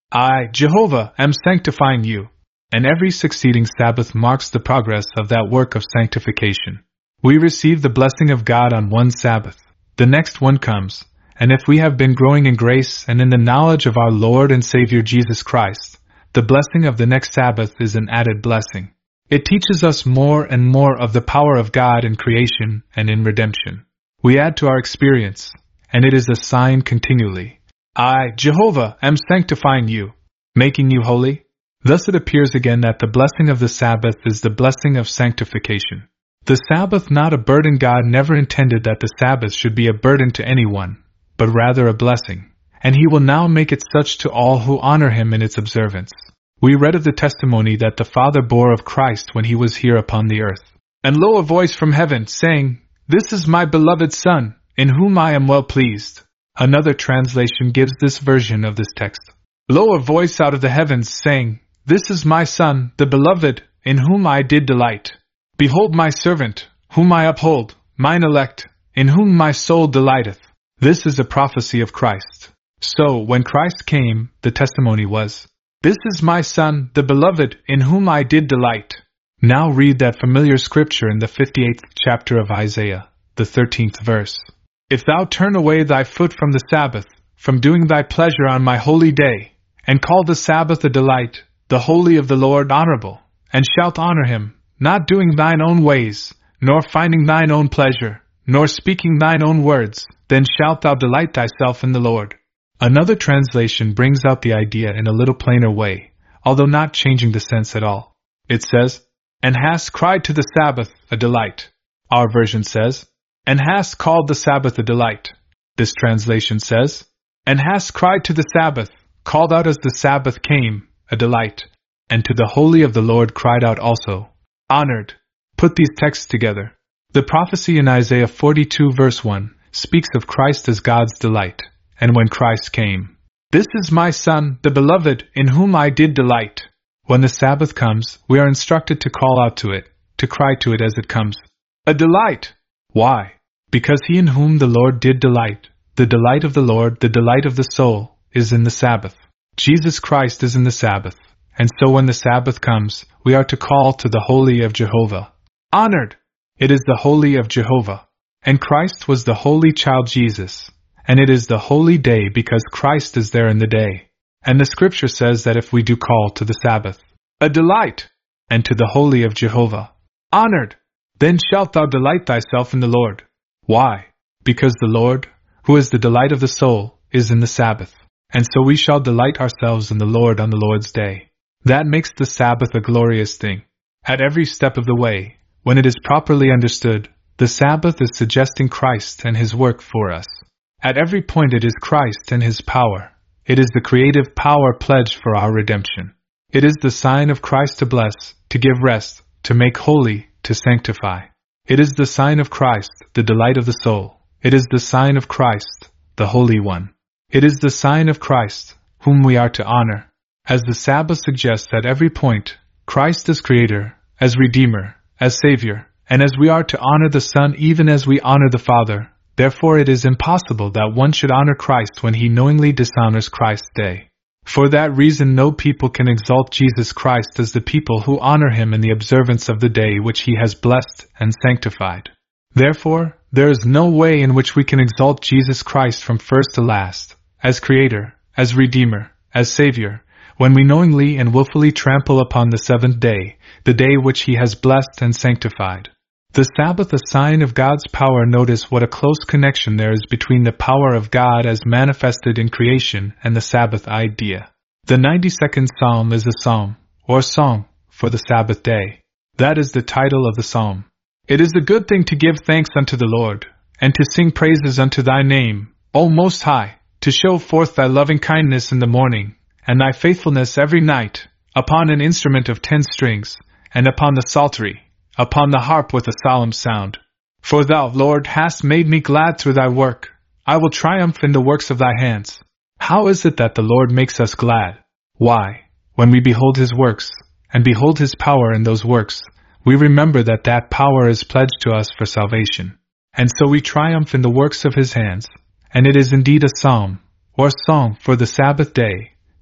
I, Jehovah, am sanctifying you. And every succeeding Sabbath marks the progress of that work of sanctification. We receive the blessing of God on one Sabbath. The next one comes, and if we have been growing in grace and in the knowledge of our Lord and Savior Jesus Christ, the blessing of the next Sabbath is an added blessing. It teaches us more and more of the power of God in creation and in redemption. We add to our experience, and it is a sign continually. I, Jehovah, am sanctifying you, making you holy. Thus it appears again that the blessing of the Sabbath is the blessing of sanctification. The Sabbath not a burden. God never intended that the Sabbath should be a burden to anyone, but rather a blessing, and He will now make it such to all who honor Him in its observance. We read of the testimony that the Father bore of Christ when He was here upon the earth. And lo, a voice from heaven, saying, "This is my beloved Son, in whom I am well pleased." Another translation gives this version of this text. Lo, a voice out of the heavens, saying, "This is my Son, the beloved, in whom I did delight. Behold my servant, whom I uphold, mine elect, in whom my soul delighteth." This is a prophecy of Christ. So, when Christ came, the testimony was, "This is my Son, the beloved, in whom I did delight." Now read that familiar scripture in the fifty-eighth chapter of Isaiah, the thirteenth verse. "If thou turn away thy foot from the Sabbath, from doing thy pleasure on my holy day, and call the Sabbath a delight, the holy of the Lord honorable, and shalt honor him, not doing thine own ways, nor finding thine own pleasure, nor speaking thine own words, then shalt thou delight thyself in the Lord." Another translation brings out the idea in a little plainer way, although not changing the sense at all. It says, "And hast cried to the Sabbath a delight." Our version says, "And hast called the Sabbath a delight." This translation says, "And hast cried to the Sabbath, called out as the Sabbath came, a delight, and to the holy of the Lord cried out also, honored." Put these texts together. The prophecy in Isaiah forty-two verse one speaks of Christ as God's delight, and when Christ came, "This is my Son, the beloved, in whom I did delight." When the Sabbath comes, we are instructed to call out to it, to cry to it as it comes, "A delight!" Why? Because he in whom the Lord did delight, the delight of the Lord, the delight of the soul, is in the Sabbath. Jesus Christ is in the Sabbath, and so when the Sabbath comes, we are to call to the holy of Jehovah, honored. It is the holy of Jehovah, and Christ was the holy child Jesus, and it is the holy day because Christ is there in the day. And the scripture says that if we do call to the Sabbath, a delight, and to the holy of Jehovah, honored, then shalt thou delight thyself in the Lord. Why? Because the Lord, who is the delight of the soul, is in the Sabbath, and so we shall delight ourselves in the Lord on the Lord's day. That makes the Sabbath a glorious thing. At every step of the way, when it is properly understood, the Sabbath is suggesting Christ and His work for us. At every point it is Christ and His power. It is the creative power pledged for our redemption. It is the sign of Christ to bless, to give rest, to make holy, to sanctify. It is the sign of Christ, the delight of the soul. It is the sign of Christ, the Holy One. It is the sign of Christ, whom we are to honor. As the Sabbath suggests at every point, Christ as Creator, as Redeemer, as Savior, and as we are to honor the Son even as we honor the Father. Therefore it is impossible that one should honor Christ when he knowingly dishonors Christ's day. For that reason no people can exalt Jesus Christ as the people who honor Him in the observance of the day which He has blessed and sanctified. Therefore, there is no way in which we can exalt Jesus Christ from first to last, as Creator, as Redeemer, as Savior, when we knowingly and willfully trample upon the seventh day, the day which He has blessed and sanctified. The Sabbath, a sign of God's power. Notice what a close connection there is between the power of God as manifested in creation and the Sabbath idea. The ninety-second Psalm is a psalm, or song, for the Sabbath day. That is the title of the psalm. It is a good thing to give thanks unto the Lord, and to sing praises unto Thy name, O Most High, to show forth Thy loving kindness in the morning, and Thy faithfulness every night, upon an instrument of ten strings, and upon the psaltery, upon the harp with a solemn sound. For Thou, Lord, hast made me glad through Thy work. I will triumph in the works of Thy hands. How is it that the Lord makes us glad? Why, when we behold His works, and behold His power in those works, we remember that that power is pledged to us for salvation. And so we triumph in the works of His hands. And it is indeed a psalm, or song, for the Sabbath day,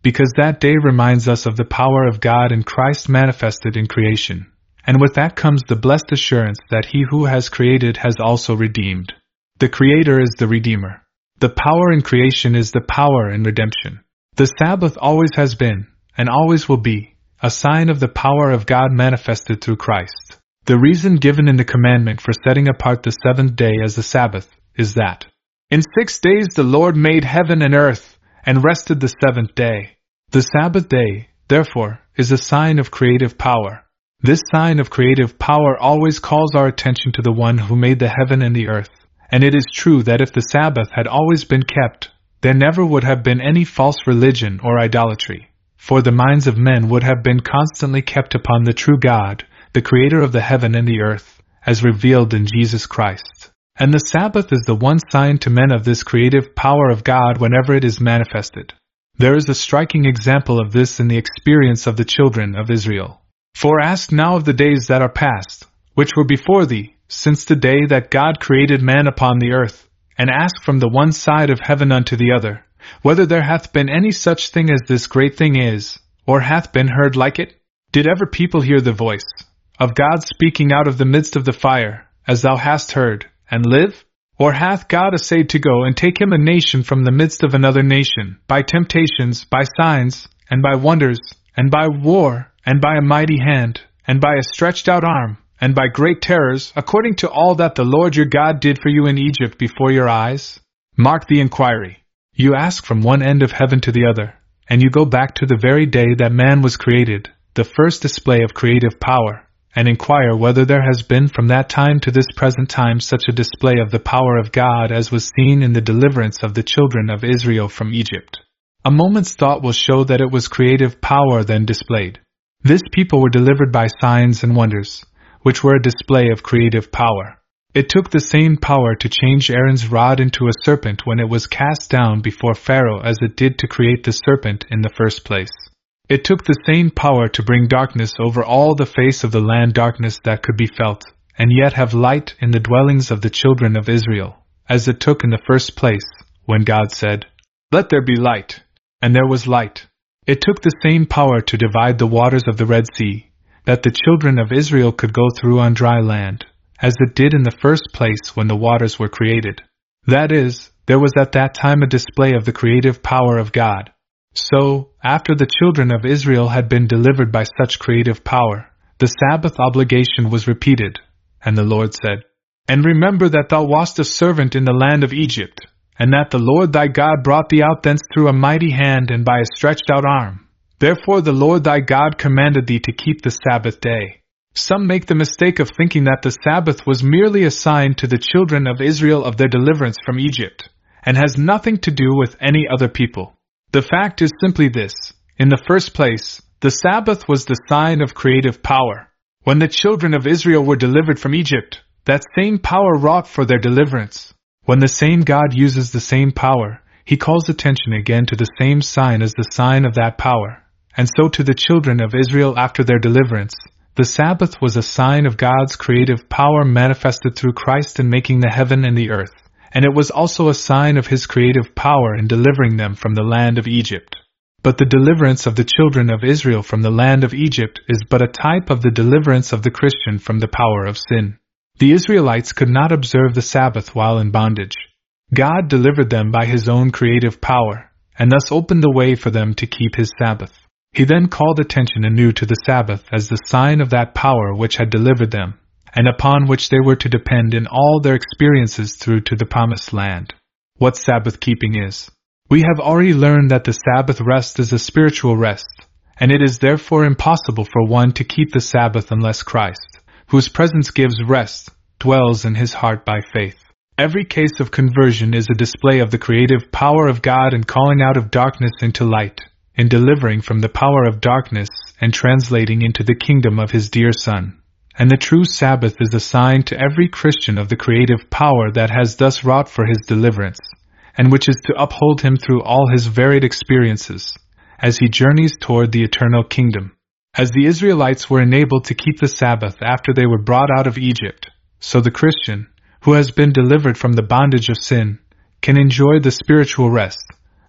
because that day reminds us of the power of God in Christ manifested in creation. And with that comes the blessed assurance that he who has created has also redeemed. The Creator is the Redeemer. The power in creation is the power in redemption. The Sabbath always has been, and always will be, a sign of the power of God manifested through Christ. The reason given in the commandment for setting apart the seventh day as the Sabbath is that, in six days the Lord made heaven and earth, and rested the seventh day. The Sabbath day, therefore, is a sign of creative power. This sign of creative power always calls our attention to the one who made the heaven and the earth. And it is true that if the Sabbath had always been kept, there never would have been any false religion or idolatry, for the minds of men would have been constantly kept upon the true God, the Creator of the heaven and the earth, as revealed in Jesus Christ. And the Sabbath is the one sign to men of this creative power of God whenever it is manifested. There is a striking example of this in the experience of the children of Israel. For ask now of the days that are past, which were before thee, since the day that God created man upon the earth, and ask from the one side of heaven unto the other, whether there hath been any such thing as this great thing is, or hath been heard like it? Did ever people hear the voice of God speaking out of the midst of the fire, as thou hast heard, and live? Or hath God essayed to go and take him a nation from the midst of another nation, by temptations, by signs, and by wonders, and by war, and by a mighty hand, and by a stretched out arm, and by great terrors, according to all that the Lord your God did for you in Egypt before your eyes? Mark the inquiry. You ask from one end of heaven to the other, and you go back to the very day that man was created, the first display of creative power, and inquire whether there has been from that time to this present time such a display of the power of God as was seen in the deliverance of the children of Israel from Egypt. A moment's thought will show that it was creative power then displayed. This people were delivered by signs and wonders, which were a display of creative power. It took the same power to change Aaron's rod into a serpent when it was cast down before Pharaoh as it did to create the serpent in the first place. It took the same power to bring darkness over all the face of the land, darkness that could be felt, and yet have light in the dwellings of the children of Israel, as it took in the first place, when God said, "Let there be light," and there was light. It took the same power to divide the waters of the Red Sea, that the children of Israel could go through on dry land, as it did in the first place when the waters were created. That is, there was at that time a display of the creative power of God. So, after the children of Israel had been delivered by such creative power, the Sabbath obligation was repeated, and the Lord said, "And remember that thou wast a servant in the land of Egypt, and that the Lord thy God brought thee out thence through a mighty hand and by a stretched out arm. Therefore the Lord thy God commanded thee to keep the Sabbath day." Some make the mistake of thinking that the Sabbath was merely a sign to the children of Israel of their deliverance from Egypt, and has nothing to do with any other people. The fact is simply this: in the first place, the Sabbath was the sign of creative power. When the children of Israel were delivered from Egypt, that same power wrought for their deliverance. When the same God uses the same power, he calls attention again to the same sign as the sign of that power. And so to the children of Israel after their deliverance, the Sabbath was a sign of God's creative power manifested through Christ in making the heaven and the earth. And it was also a sign of his creative power in delivering them from the land of Egypt. But the deliverance of the children of Israel from the land of Egypt is but a type of the deliverance of the Christian from the power of sin. The Israelites could not observe the Sabbath while in bondage. God delivered them by his own creative power, and thus opened the way for them to keep his Sabbath. He then called attention anew to the Sabbath as the sign of that power which had delivered them, and upon which they were to depend in all their experiences through to the promised land. What Sabbath keeping is. We have already learned that the Sabbath rest is a spiritual rest, and it is therefore impossible for one to keep the Sabbath unless Christ, whose presence gives rest, dwells in his heart by faith. Every case of conversion is a display of the creative power of God in calling out of darkness into light, in delivering from the power of darkness and translating into the kingdom of his dear Son. And the true Sabbath is a sign to every Christian of the creative power that has thus wrought for his deliverance, and which is to uphold him through all his varied experiences, as he journeys toward the eternal kingdom. As the Israelites were enabled to keep the Sabbath after they were brought out of Egypt, so the Christian, who has been delivered from the bondage of sin, can enjoy the spiritual rest,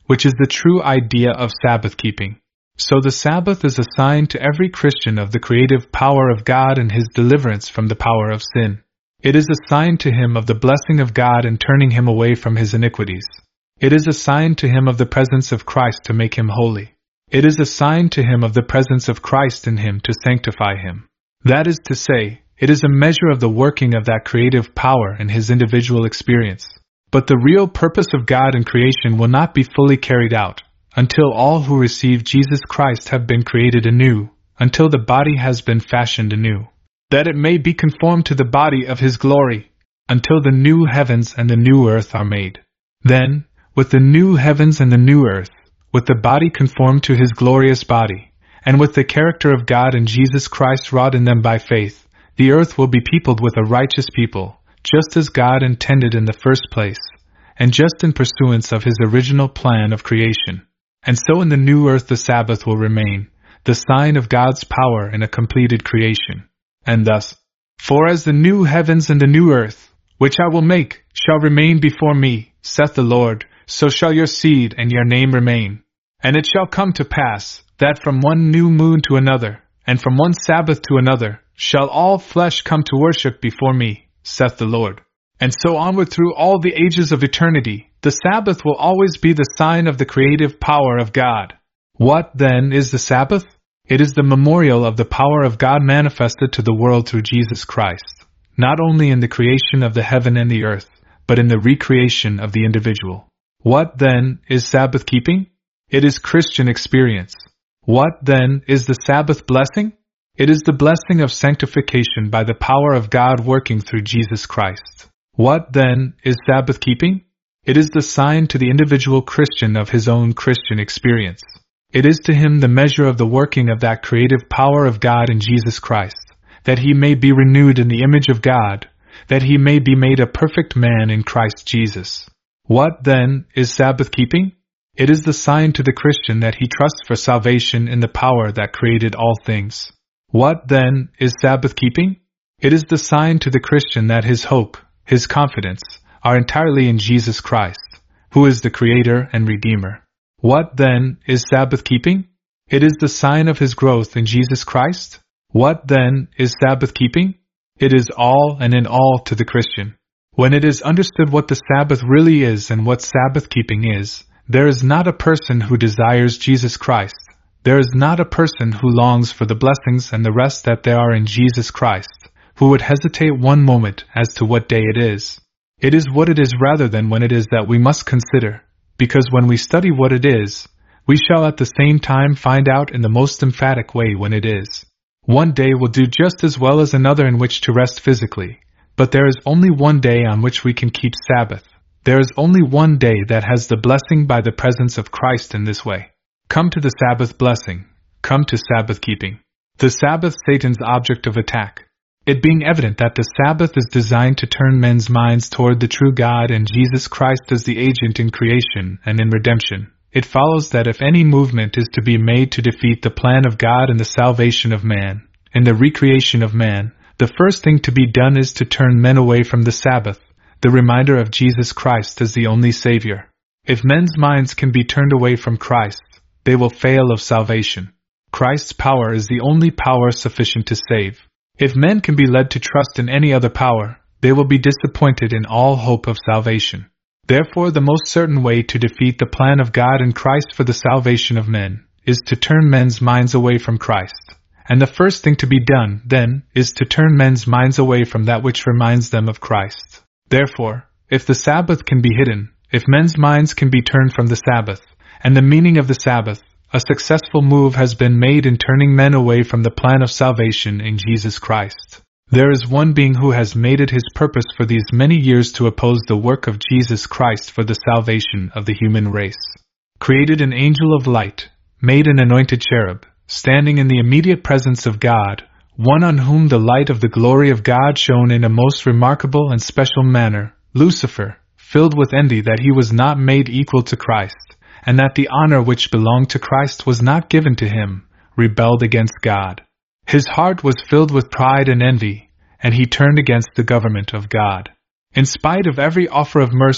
which is the true idea of Sabbath keeping. So the Sabbath is a sign to every Christian of the creative power of God and His deliverance from the power of sin. It is a sign to him of the blessing of God in turning him away from his iniquities. It is a sign to him of the presence of Christ to make him holy. It is a sign to him of the presence of Christ in him to sanctify him. That is to say, it is a measure of the working of that creative power in his individual experience. But the real purpose of God in creation will not be fully carried out until all who receive Jesus Christ have been created anew, until the body has been fashioned anew, that it may be conformed to the body of His glory, until the new heavens and the new earth are made. Then, with the new heavens and the new earth, with the body conformed to His glorious body, and with the character of God and Jesus Christ wrought in them by faith, the earth will be peopled with a righteous people, just as God intended in the first place, and just in pursuance of His original plan of creation. And so in the new earth the Sabbath will remain, the sign of God's power in a completed creation. And thus, for as the new heavens and the new earth, which I will make, shall remain before me, saith the Lord, so shall your seed and your name remain. And it shall come to pass, that from one new moon to another, and from one Sabbath to another, shall all flesh come to worship before me, saith the Lord. And so onward through all the ages of eternity, the Sabbath will always be the sign of the creative power of God. What, then, is the Sabbath? It is the memorial of the power of God manifested to the world through Jesus Christ, not only in the creation of the heaven and the earth, but in the recreation of the individual. What, then, is Sabbath keeping? It is Christian experience. What, then, is the Sabbath blessing? It is the blessing of sanctification by the power of God working through Jesus Christ. What, then, is Sabbath keeping? It is the sign to the individual Christian of his own Christian experience. It is to him the measure of the working of that creative power of God in Jesus Christ, that he may be renewed in the image of God, that he may be made a perfect man in Christ Jesus. What, then, is Sabbath keeping? It is the sign to the Christian that he trusts for salvation in the power that created all things. What, then, is Sabbath keeping? It is the sign to the Christian that his hope, his confidence, are entirely in Jesus Christ, who is the Creator and Redeemer. What, then, is Sabbath keeping? It is the sign of his growth in Jesus Christ. What, then, is Sabbath keeping? It is all and in all to the Christian. When it is understood what the Sabbath really is and what Sabbath keeping is, there is not a person who desires Jesus Christ. There is not a person who longs for the blessings and the rest that there are in Jesus Christ, who would hesitate one moment as to what day it is. It is what it is rather than when it is that we must consider, because when we study what it is, we shall at the same time find out in the most emphatic way when it is. One day will do just as well as another in which to rest physically, but there is only one day on which we can keep Sabbath. There is only one day that has the blessing by the presence of Christ in this way. Come to the Sabbath blessing. Come to Sabbath keeping. The Sabbath, Satan's object of attack. It being evident that the Sabbath is designed to turn men's minds toward the true God and Jesus Christ as the agent in creation and in redemption, it follows that if any movement is to be made to defeat the plan of God in the salvation of man, in the recreation of man, the first thing to be done is to turn men away from the Sabbath, the reminder of Jesus Christ as the only Savior. If men's minds can be turned away from Christ, they will fail of salvation. Christ's power is the only power sufficient to save. If men can be led to trust in any other power, they will be disappointed in all hope of salvation. Therefore, the most certain way to defeat the plan of God in Christ for the salvation of men is to turn men's minds away from Christ. And the first thing to be done, then, is to turn men's minds away from that which reminds them of Christ. Therefore, if the Sabbath can be hidden, if men's minds can be turned from the Sabbath, and the meaning of the Sabbath, a successful move has been made in turning men away from the plan of salvation in Jesus Christ. There is one being who has made it his purpose for these many years to oppose the work of Jesus Christ for the salvation of the human race. Created an angel of light, made an anointed cherub, standing in the immediate presence of God, one on whom the light of the glory of God shone in a most remarkable and special manner, Lucifer, filled with envy that he was not made equal to Christ, and that the honor which belonged to Christ was not given to him, rebelled against God. His heart was filled with pride and envy, and he turned against the government of God. In spite of every offer of mercy,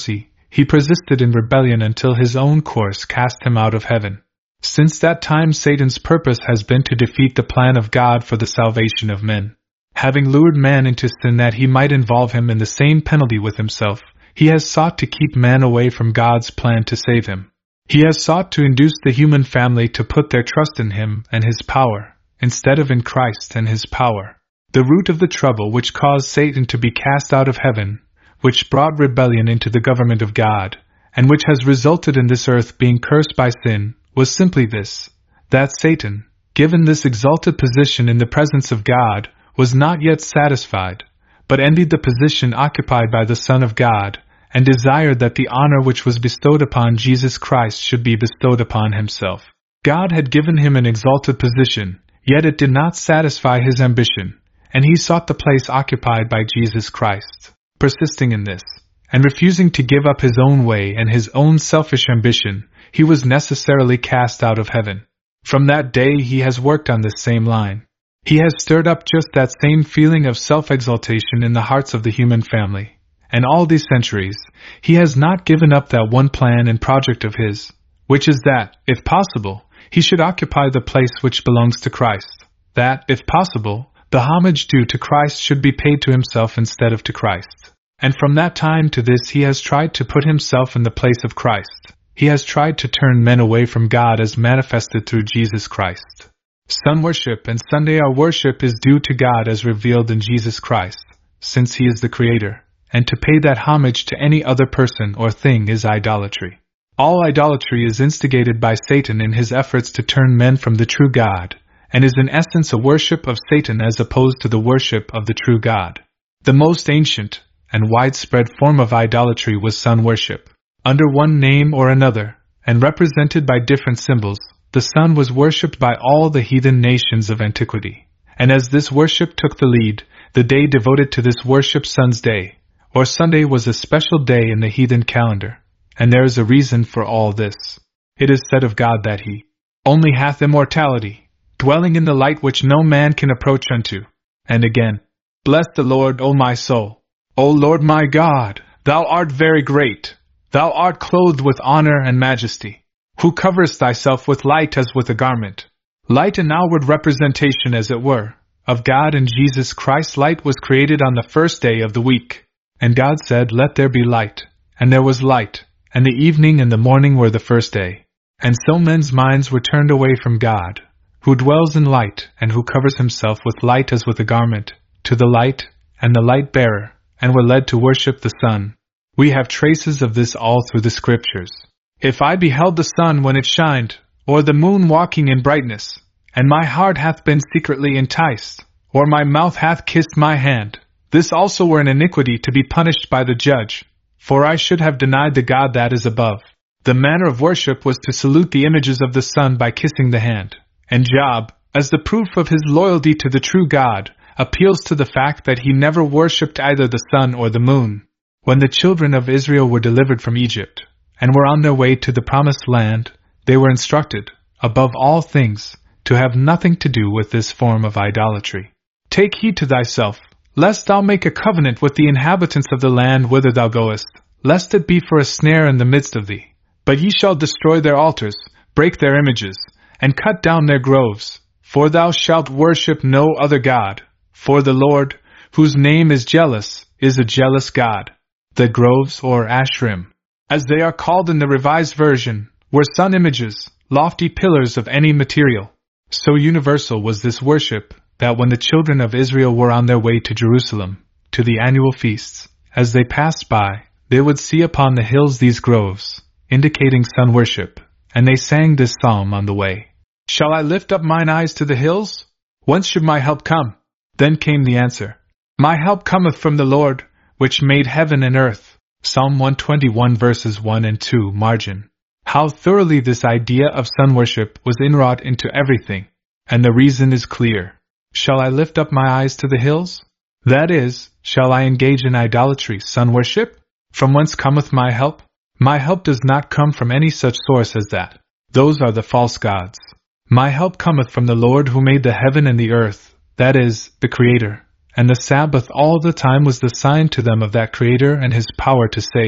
he persisted in rebellion until his own course cast him out of heaven. Since that time, Satan's purpose has been to defeat the plan of God for the salvation of men. Having lured man into sin that he might involve him in the same penalty with himself, he has sought to keep man away from God's plan to save him. He has sought to induce the human family to put their trust in him and his power, instead of in Christ and his power. The root of the trouble which caused Satan to be cast out of heaven, which brought rebellion into the government of God, and which has resulted in this earth being cursed by sin, was simply this, that Satan, given this exalted position in the presence of God, was not yet satisfied, but envied the position occupied by the Son of God, and desired that the honor which was bestowed upon Jesus Christ should be bestowed upon himself. God had given him an exalted position, yet it did not satisfy his ambition, and he sought the place occupied by Jesus Christ. Persisting in this, and refusing to give up his own way and his own selfish ambition, he was necessarily cast out of heaven. From that day he has worked on this same line. He has stirred up just that same feeling of self-exaltation in the hearts of the human family, and all these centuries, he has not given up that one plan and project of his, which is that, if possible, he should occupy the place which belongs to Christ, that, if possible, the homage due to Christ should be paid to himself instead of to Christ. And from that time to this he has tried to put himself in the place of Christ. He has tried to turn men away from God as manifested through Jesus Christ. Sun worship and Sunday hour worship is due to God as revealed in Jesus Christ, since he is the Creator, and to pay that homage to any other person or thing is idolatry. All idolatry is instigated by Satan in his efforts to turn men from the true God, and is in essence a worship of Satan as opposed to the worship of the true God. The most ancient and widespread form of idolatry was sun worship. Under one name or another, and represented by different symbols, the sun was worshipped by all the heathen nations of antiquity. And as this worship took the lead, the day devoted to this worship, Sun's Day, or Sunday, was a special day in the heathen calendar. And there is a reason for all this. It is said of God that he only hath immortality, dwelling in the light which no man can approach unto. And again, bless the Lord, O my soul. O Lord my God, thou art very great. Thou art clothed with honor and majesty, who coverest thyself with light as with a garment. Light and outward representation, as it were, of God and Jesus Christ. Light was created on the first day of the week. And God said, Let there be light. And there was light. And the evening and the morning were the first day. And so men's minds were turned away from God, who dwells in light, and who covers himself with light as with a garment, to the light and the light bearer, and were led to worship the sun. We have traces of this all through the Scriptures. If I beheld the sun when it shined, or the moon walking in brightness, and my heart hath been secretly enticed, or my mouth hath kissed my hand, this also were an iniquity to be punished by the judge, for I should have denied the God that is above. The manner of worship was to salute the images of the sun by kissing the hand, and Job, as the proof of his loyalty to the true God, appeals to the fact that he never worshipped either the sun or the moon. When the children of Israel were delivered from Egypt, and were on their way to the promised land, they were instructed, above all things, to have nothing to do with this form of idolatry. Take heed to thyself, lest thou make a covenant with the inhabitants of the land whither thou goest, lest it be for a snare in the midst of thee. But ye shall destroy their altars, break their images, and cut down their groves, for thou shalt worship no other God, for the Lord, whose name is jealous, is a jealous God. The groves, or ashrim, as they are called in the Revised Version, were sun images, lofty pillars of any material. So universal was this worship, that when the children of Israel were on their way to Jerusalem, to the annual feasts, as they passed by, they would see upon the hills these groves, indicating sun worship, and they sang this psalm on the way. Shall I lift up mine eyes to the hills? Whence should my help come? Then came the answer, My help cometh from the Lord, which made heaven and earth. Psalm one twenty-one verses one and two margin. How thoroughly this idea of sun worship was inwrought into everything, and the reason is clear. Shall I lift up my eyes to the hills? That is, shall I engage in idolatry, sun worship? From whence cometh my help? My help does not come from any such source as that. Those are the false gods. My help cometh from the Lord who made the heaven and the earth, that is, the Creator. And the Sabbath all the time was the sign to them of that Creator and His power to save,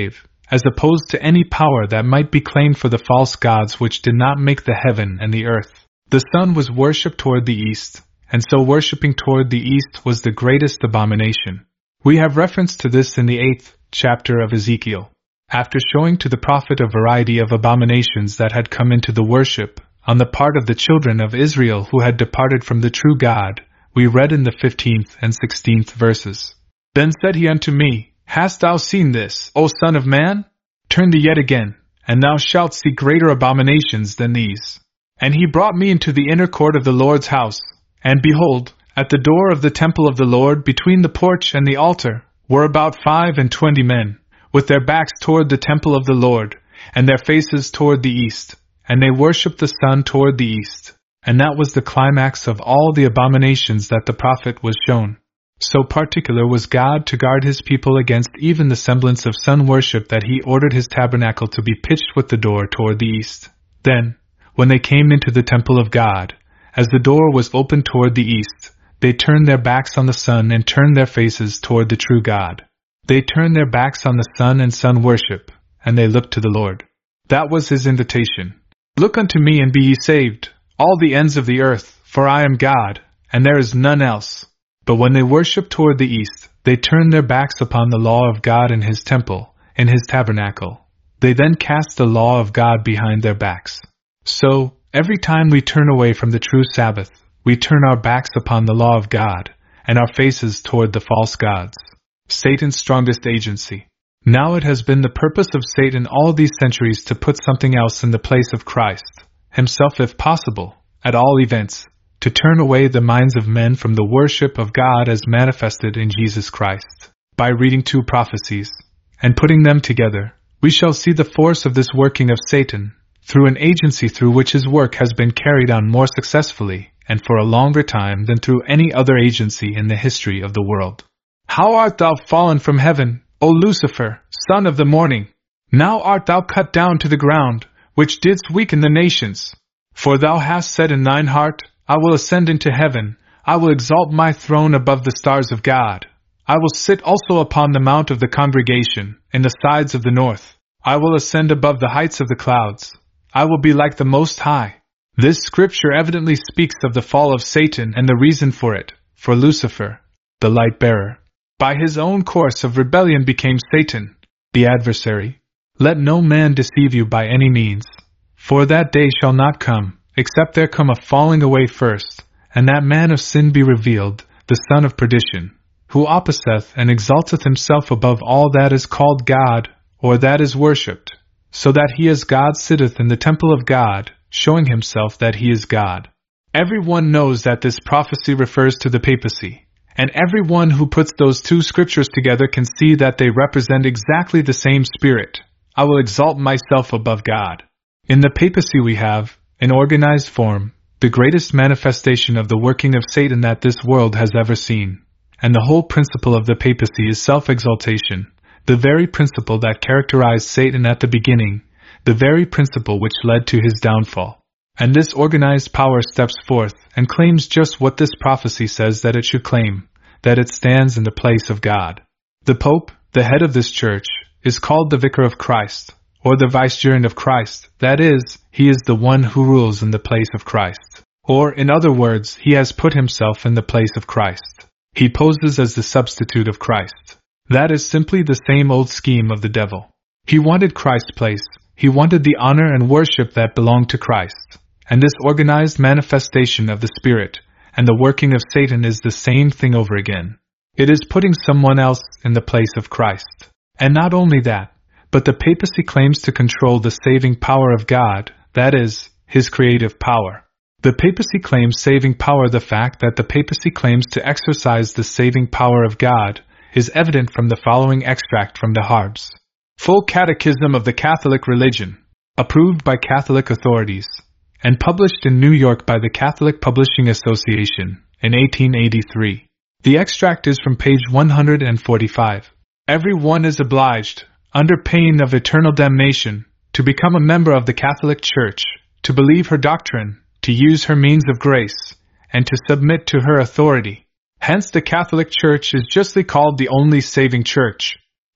as opposed to any power that might be claimed for the false gods which did not make the heaven and the earth. The sun was worshipped toward the east, and so worshipping toward the east was the greatest abomination. We have reference to this in the eighth chapter of Ezekiel. After showing to the prophet a variety of abominations that had come into the worship on the part of the children of Israel who had departed from the true God, we read in the fifteenth and sixteenth verses, "Then said he unto me, Hast thou seen this, O son of man? Turn thee yet again, and thou shalt see greater abominations than these. And he brought me into the inner court of the Lord's house, and behold, at the door of the temple of the Lord between the porch and the altar were about five and twenty men, with their backs toward the temple of the Lord, and their faces toward the east, and they worshipped the sun toward the east." And that was the climax of all the abominations that the prophet was shown. So particular was God to guard his people against even the semblance of sun worship that he ordered his tabernacle to be pitched with the door toward the east. Then, when they came into the temple of God, as the door was opened toward the east, they turned their backs on the sun and turned their faces toward the true God. They turned their backs on the sun and sun worship, and they looked to the Lord. That was his invitation. "Look unto me and be ye saved, all the ends of the earth, for I am God, and there is none else." But when they worshipped toward the east, they turned their backs upon the law of God in his temple, in his tabernacle. They then cast the law of God behind their backs. So, every time we turn away from the true Sabbath, we turn our backs upon the law of God, and our faces toward the false gods. Satan's strongest agency. Now it has been the purpose of Satan all these centuries to put something else in the place of Christ, himself if possible, at all events, to turn away the minds of men from the worship of God as manifested in Jesus Christ. By reading two prophecies, and putting them together, we shall see the force of this working of Satan, through an agency through which his work has been carried on more successfully, and for a longer time than through any other agency in the history of the world. "How art thou fallen from heaven, O Lucifer, son of the morning! Now art thou cut down to the ground, which didst weaken the nations. For thou hast said in thine heart, I will ascend into heaven, I will exalt my throne above the stars of God. I will sit also upon the mount of the congregation, in the sides of the north. I will ascend above the heights of the clouds. I will be like the Most High." This scripture evidently speaks of the fall of Satan and the reason for it, for Lucifer, the light-bearer, by his own course of rebellion became Satan, the adversary. "Let no man deceive you by any means, for that day shall not come, except there come a falling away first, and that man of sin be revealed, the son of perdition, who opposeth and exalteth himself above all that is called God, or that is worshipped, so that he as God sitteth in the temple of God, showing himself that he is God." Every one knows that this prophecy refers to the papacy, and every one who puts those two scriptures together can see that they represent exactly the same spirit. I will exalt myself above God. In the papacy we have, in organized form, the greatest manifestation of the working of Satan that this world has ever seen. And the whole principle of the papacy is self-exaltation, the very principle that characterized Satan at the beginning, the very principle which led to his downfall. And this organized power steps forth and claims just what this prophecy says that it should claim, that it stands in the place of God. The Pope, the head of this church, is called the Vicar of Christ, or the Vicegerent of Christ, that is, he is the one who rules in the place of Christ. Or, in other words, he has put himself in the place of Christ. He poses as the substitute of Christ. That is simply the same old scheme of the devil. He wanted Christ's place, he wanted the honor and worship that belonged to Christ. And this organized manifestation of the Spirit, and the working of Satan is the same thing over again. It is putting someone else in the place of Christ. And not only that, but the papacy claims to control the saving power of God, that is, his creative power. The papacy claims saving power. The fact that the papacy claims to exercise the saving power of God is evident from the following extract from the Harb's Full Catechism of the Catholic Religion, approved by Catholic authorities, and published in New York by the Catholic Publishing Association in eighteen eighty-three. The extract is from page one hundred forty-five. "Every one is obliged, under pain of eternal damnation, to become a member of the Catholic Church, to believe her doctrine, to use her means of grace, and to submit to her authority. Hence the Catholic Church is justly called the only saving Church.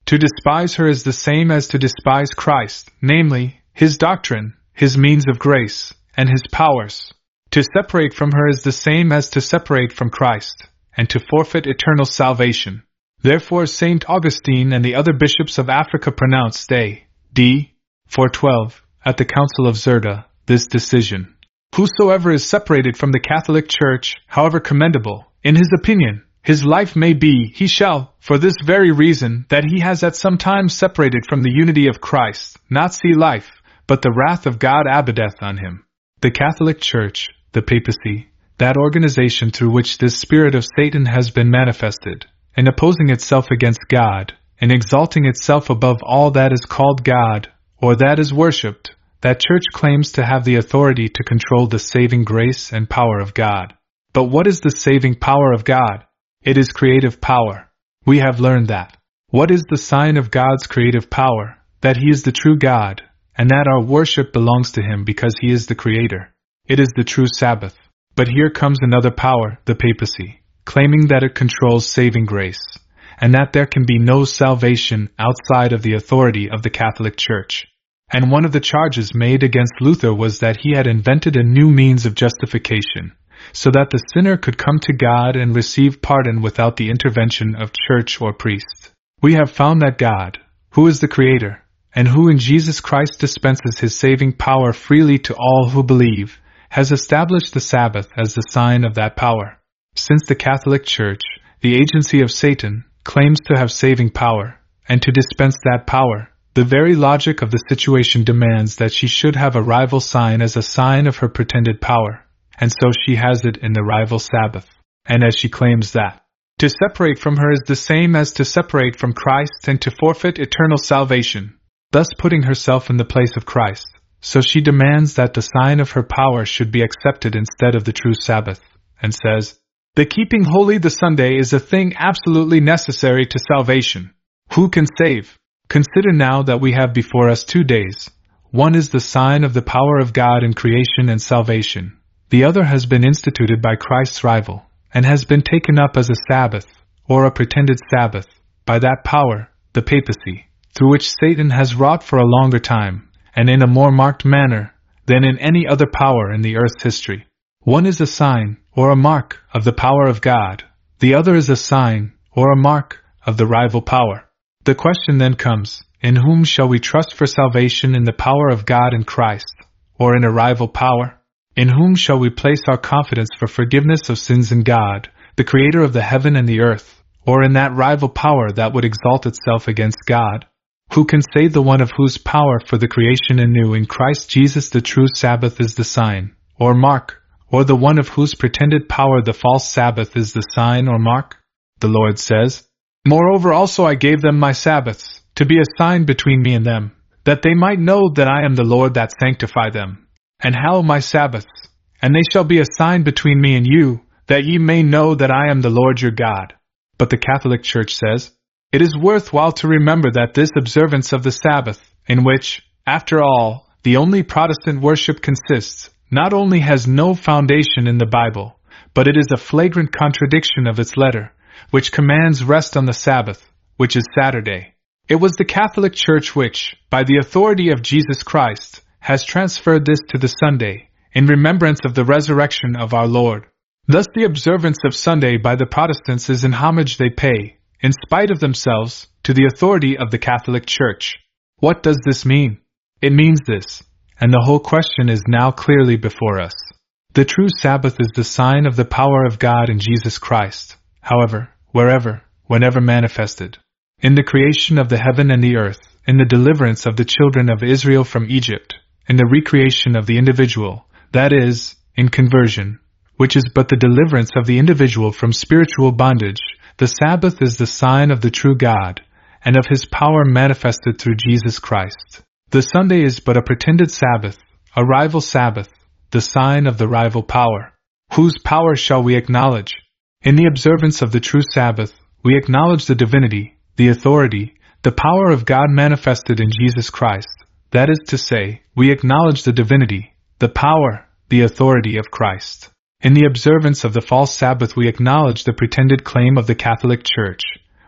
To despise her is the same as to despise Christ, namely, His doctrine, His means of grace, and His powers. To separate from her is the same as to separate from Christ, and to forfeit eternal salvation. Therefore Saint Augustine and the other bishops of Africa pronounced A. D. four twelve, at the Council of Zerda, this decision. Whosoever is separated from the Catholic Church, however commendable, in his opinion, his life may be, he shall, for this very reason, that he has at some time separated from the unity of Christ, not see life, but the wrath of God abideth on him. The Catholic Church, the papacy, that organization through which this spirit of Satan has been manifested, in opposing itself against God, in exalting itself above all that is called God, or that is worshipped, that church claims to have the authority to control the saving grace and power of God. But what is the saving power of God? It is creative power. We have learned that. What is the sign of God's creative power? That He is the true God, and that our worship belongs to Him because He is the Creator. It is the true Sabbath. But here comes another power, the papacy, claiming that it controls saving grace, and that there can be no salvation outside of the authority of the Catholic Church. And one of the charges made against Luther was that he had invented a new means of justification, so that the sinner could come to God and receive pardon without the intervention of church or priest. We have found that God, who is the Creator, and who in Jesus Christ dispenses His saving power freely to all who believe, has established the Sabbath as the sign of that power. Since the Catholic Church, the agency of Satan, claims to have saving power, and to dispense that power, the very logic of the situation demands that she should have a rival sign as a sign of her pretended power, and so she has it in the rival Sabbath. And as she claims that to separate from her is the same as to separate from Christ and to forfeit eternal salvation, thus putting herself in the place of Christ, so she demands that the sign of her power should be accepted instead of the true Sabbath, and says, the keeping holy the Sunday is a thing absolutely necessary to salvation. Who can save? Consider now that we have before us two days. One is the sign of the power of God in creation and salvation. The other has been instituted by Christ's rival, and has been taken up as a Sabbath, or a pretended Sabbath, by that power, the papacy, through which Satan has wrought for a longer time, and in a more marked manner, than in any other power in the earth's history. One is a sign, or a mark, of the power of God. The other is a sign, or a mark, of the rival power. The question then comes, in whom shall we trust for salvation, in the power of God in Christ, or in a rival power? In whom shall we place our confidence for forgiveness of sins in God, the Creator of the heaven and the earth, or in that rival power that would exalt itself against God? Who can say the one of whose power for the creation anew in Christ Jesus the true Sabbath is the sign, or mark, or the one of whose pretended power the false Sabbath is the sign or mark? The Lord says, moreover also I gave them my Sabbaths, to be a sign between me and them, that they might know that I am the Lord that sanctify them, and hallow my Sabbaths, and they shall be a sign between me and you, that ye may know that I am the Lord your God. But the Catholic Church says, it is worthwhile to remember that this observance of the Sabbath, in which, after all, the only Protestant worship consists, not only has no foundation in the Bible, but it is a flagrant contradiction of its letter, which commands rest on the Sabbath, which is Saturday. It was the Catholic Church which, by the authority of Jesus Christ, has transferred this to the Sunday, in remembrance of the resurrection of our Lord. Thus the observance of Sunday by the Protestants is an homage they pay, in spite of themselves, to the authority of the Catholic Church. What does this mean? It means this, and the whole question is now clearly before us. The true Sabbath is the sign of the power of God in Jesus Christ, however, wherever, whenever manifested. In the creation of the heaven and the earth, in the deliverance of the children of Israel from Egypt, in the recreation of the individual, that is, in conversion, which is but the deliverance of the individual from spiritual bondage, the Sabbath is the sign of the true God, and of His power manifested through Jesus Christ. The Sunday is but a pretended Sabbath, a rival Sabbath, the sign of the rival power. Whose power shall we acknowledge? In the observance of the true Sabbath, we acknowledge the divinity, the authority, the power of God manifested in Jesus Christ. That is to say, we acknowledge the divinity, the power, the authority of Christ. In the observance of the false Sabbath we acknowledge the pretended claim of the Catholic Church,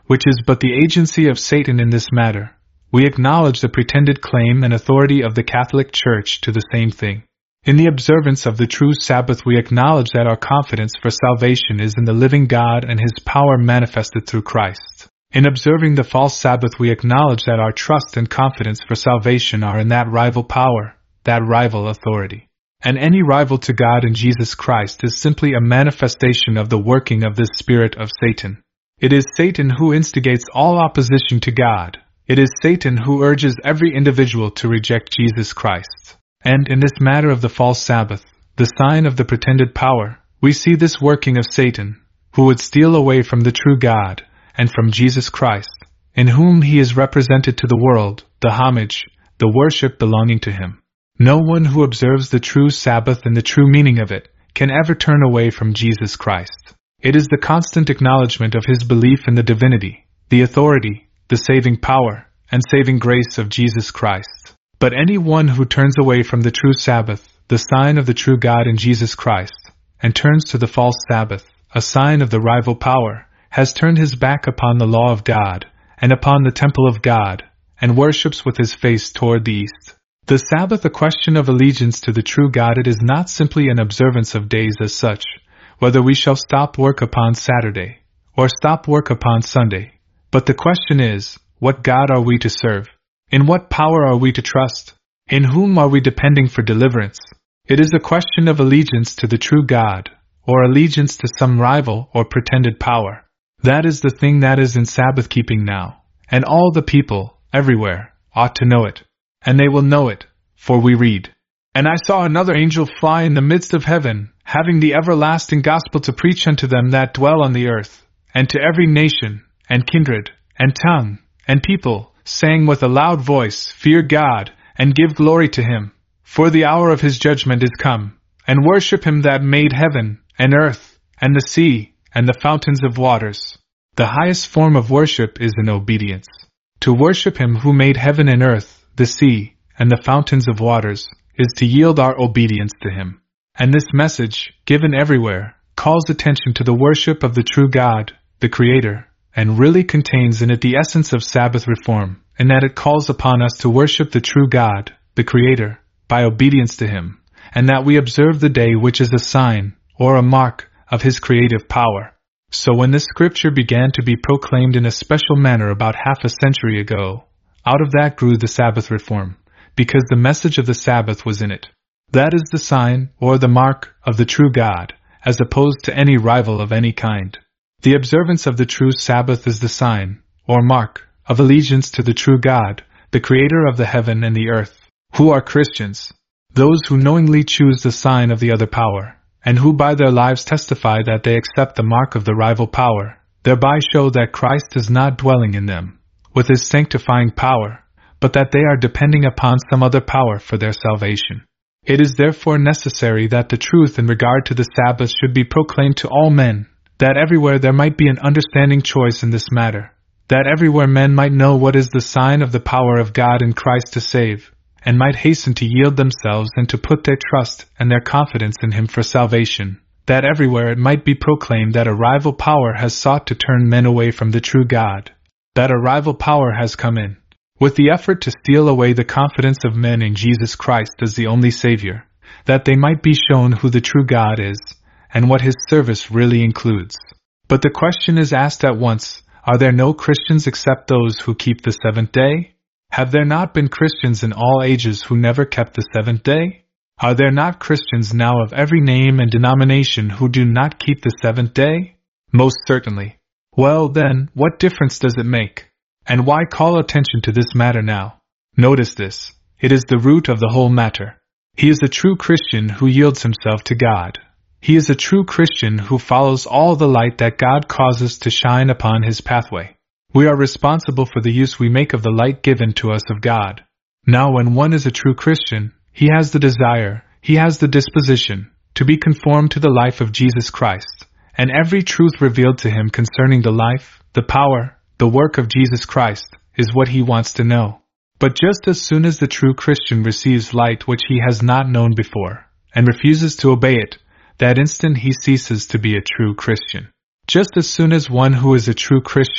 which is but the agency of Satan in this matter, we acknowledge the pretended claim and authority of the Catholic Church to the same thing. In the observance of the true Sabbath, we acknowledge that our confidence for salvation is in the living God and His power manifested through Christ. In observing the false Sabbath, we acknowledge that our trust and confidence for salvation are in that rival power, that rival authority. And any rival to God in Jesus Christ is simply a manifestation of the working of this spirit of Satan. It is Satan who instigates all opposition to God. It is Satan who urges every individual to reject Jesus Christ. And in this matter of the false Sabbath, the sign of the pretended power, we see this working of Satan, who would steal away from the true God, and from Jesus Christ, in whom He is represented to the world, the homage, the worship belonging to Him. No one who observes the true Sabbath and the true meaning of it can ever turn away from Jesus Christ. It is the constant acknowledgement of his belief in the divinity, the authority, the saving power, and saving grace of Jesus Christ. But anyone who turns away from the true Sabbath, the sign of the true God in Jesus Christ, and turns to the false Sabbath, a sign of the rival power, has turned his back upon the law of God, and upon the temple of God, and worships with his face toward the east. The Sabbath, a question of allegiance to the true God. It is not simply an observance of days as such, whether we shall stop work upon Saturday, or stop work upon Sunday. But the question is, what God are we to serve? In what power are we to trust? In whom are we depending for deliverance? It is a question of allegiance to the true God, or allegiance to some rival or pretended power. That is the thing that is in Sabbath keeping now, and all the people, everywhere, ought to know it. And they will know it, for we read, "And I saw another angel fly in the midst of heaven, having the everlasting gospel to preach unto them that dwell on the earth, and to every nation, and kindred, and tongue, and people, saying with a loud voice, Fear God, and give glory to Him, for the hour of His judgment is come, and worship Him that made heaven, and earth, and the sea, and the fountains of waters." The highest form of worship is in obedience. To worship Him who made heaven and earth, the sea, and the fountains of waters, is to yield our obedience to Him. And this message, given everywhere, calls attention to the worship of the true God, the Creator, and really contains in it the essence of Sabbath reform, in that it calls upon us to worship the true God, the Creator, by obedience to Him, and that we observe the day which is a sign, or a mark, of His creative power. So when this scripture began to be proclaimed in a special manner about half a century ago, out of that grew the Sabbath reform, because the message of the Sabbath was in it. That is the sign, or the mark, of the true God, as opposed to any rival of any kind. The observance of the true Sabbath is the sign, or mark, of allegiance to the true God, the Creator of the heaven and the earth. Who are Christians? Those who knowingly choose the sign of the other power, and who by their lives testify that they accept the mark of the rival power, thereby show that Christ is not dwelling in them with His sanctifying power, but that they are depending upon some other power for their salvation. It is therefore necessary that the truth in regard to the Sabbath should be proclaimed to all men, that everywhere there might be an understanding choice in this matter, that everywhere men might know what is the sign of the power of God in Christ to save, and might hasten to yield themselves and to put their trust and their confidence in Him for salvation, that everywhere it might be proclaimed that a rival power has sought to turn men away from the true God, that a rival power has come in, with the effort to steal away the confidence of men in Jesus Christ as the only Savior, that they might be shown who the true God is, and what His service really includes. But the question is asked at once, are there no Christians except those who keep the seventh day? Have there not been Christians in all ages who never kept the seventh day? Are there not Christians now of every name and denomination who do not keep the seventh day? Most certainly. Well then, what difference does it make? And why call attention to this matter now? Notice this. It is the root of the whole matter. He is a true Christian who yields himself to God. He is a true Christian who follows all the light that God causes to shine upon his pathway. We are responsible for the use we make of the light given to us of God. Now when one is a true Christian, he has the desire, he has the disposition, to be conformed to the life of Jesus Christ, and every truth revealed to him concerning the life, the power, the work of Jesus Christ, is what he wants to know. But just as soon as the true Christian receives light which he has not known before, and refuses to obey it, that instant he ceases to be a true Christian. Just as soon as one who is a true Christian,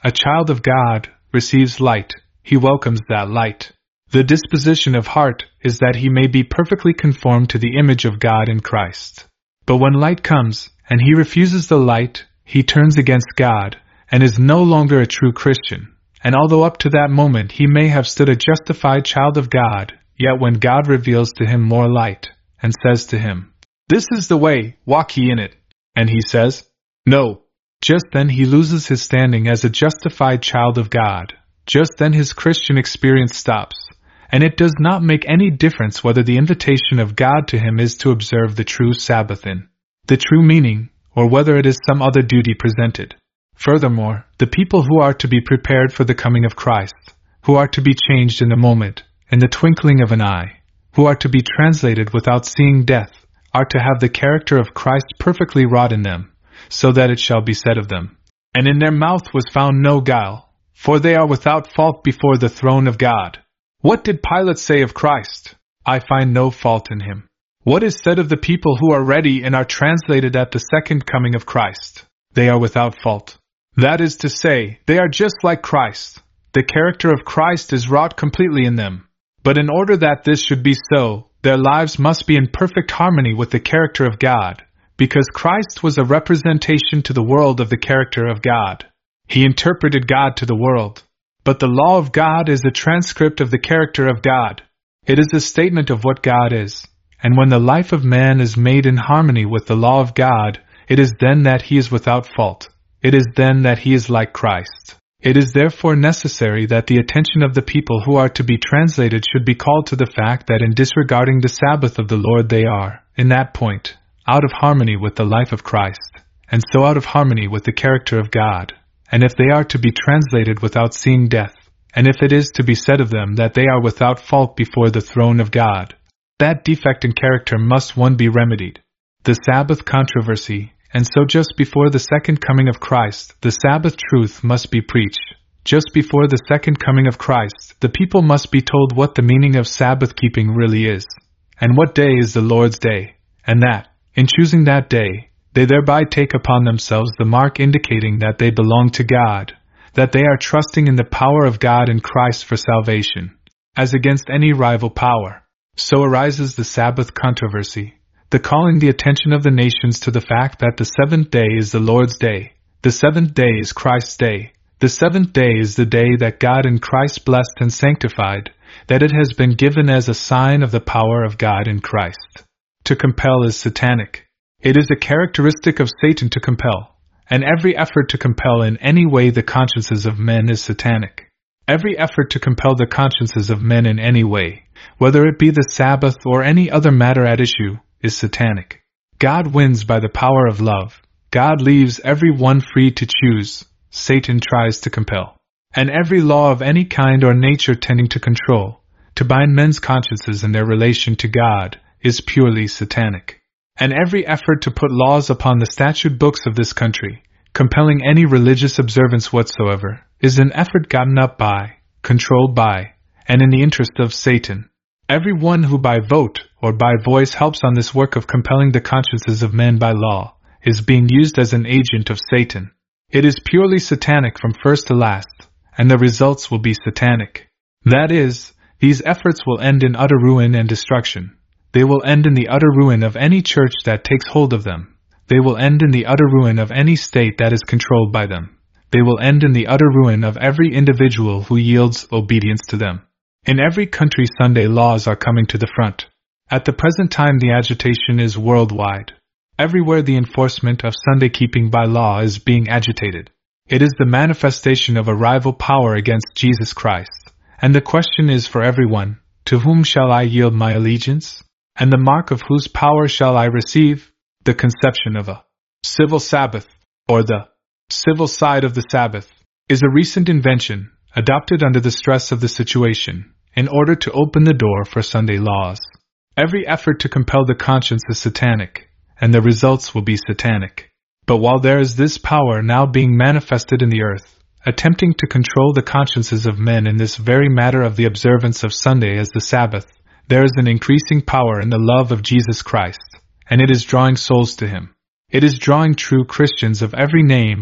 A child of God receives light, he welcomes that light. The disposition of heart is that he may be perfectly conformed to the image of God in Christ. But when light comes, and he refuses the light, he turns against God, and is no longer a true Christian. And although up to that moment he may have stood a justified child of God, yet when God reveals to him more light, and says to him, "This is the way, walk ye in it," and he says, "No," just then he loses his standing as a justified child of God. Just then his Christian experience stops, and it does not make any difference whether the invitation of God to him is to observe the true Sabbath in the true meaning, or whether it is some other duty presented. Furthermore, the people who are to be prepared for the coming of Christ, who are to be changed in a moment, in the twinkling of an eye, who are to be translated without seeing death, are to have the character of Christ perfectly wrought in them, so that it shall be said of them, "And in their mouth was found no guile, for they are without fault before the throne of God." What did Pilate say of Christ? "I find no fault in him." What is said of the people who are ready and are translated at the second coming of Christ? They are without fault. That is to say, they are just like Christ. The character of Christ is wrought completely in them. But in order that this should be so, their lives must be in perfect harmony with the character of God, because Christ was a representation to the world of the character of God. He interpreted God to the world. But the law of God is a transcript of the character of God. It is a statement of what God is. And when the life of man is made in harmony with the law of God, it is then that he is without fault. It is then that he is like Christ. It is therefore necessary that the attention of the people who are to be translated should be called to the fact that in disregarding the Sabbath of the Lord they are, in that point, out of harmony with the life of Christ, and so out of harmony with the character of God. And if they are to be translated without seeing death, and if it is to be said of them that they are without fault before the throne of God, that defect in character must one be remedied. The Sabbath controversy, and so just before the second coming of Christ, the Sabbath truth must be preached. Just before the second coming of Christ, the people must be told what the meaning of Sabbath keeping really is, and what day is the Lord's day, and that, in choosing that day, they thereby take upon themselves the mark indicating that they belong to God, that they are trusting in the power of God in Christ for salvation, as against any rival power. So arises the Sabbath controversy, the calling the attention of the nations to the fact that the seventh day is the Lord's day, the seventh day is Christ's day, the seventh day is the day that God in Christ blessed and sanctified, that it has been given as a sign of the power of God in Christ. To compel is satanic. It is a characteristic of Satan to compel, and every effort to compel in any way the consciences of men is satanic. Every effort to compel the consciences of men in any way, whether it be the Sabbath or any other matter at issue, is satanic. God wins by the power of love. God leaves every one free to choose. Satan tries to compel. And every law of any kind or nature tending to control, to bind men's consciences in their relation to God, is purely satanic. And every effort to put laws upon the statute books of this country, compelling any religious observance whatsoever, is an effort gotten up by, controlled by, and in the interest of Satan. Every one who by vote or by voice helps on this work of compelling the consciences of men by law is being used as an agent of Satan. It is purely satanic from first to last, and the results will be satanic. That is, these efforts will end in utter ruin and destruction. They will end in the utter ruin of any church that takes hold of them. They will end in the utter ruin of any state that is controlled by them. They will end in the utter ruin of every individual who yields obedience to them. In every country Sunday laws are coming to the front. At the present time the agitation is worldwide. Everywhere the enforcement of Sunday keeping by law is being agitated. It is the manifestation of a rival power against Jesus Christ. And the question is for everyone, to whom shall I yield my allegiance? And the mark of whose power shall I receive? The conception of a civil Sabbath, or the civil side of the Sabbath, is a recent invention, adopted under the stress of the situation, in order to open the door for Sunday laws. Every effort to compel the conscience is satanic, and the results will be satanic. But while there is this power now being manifested in the earth, attempting to control the consciences of men in this very matter of the observance of Sunday as the Sabbath, there is an increasing power in the love of Jesus Christ, and it is drawing souls to Him. It is drawing true Christians of every name,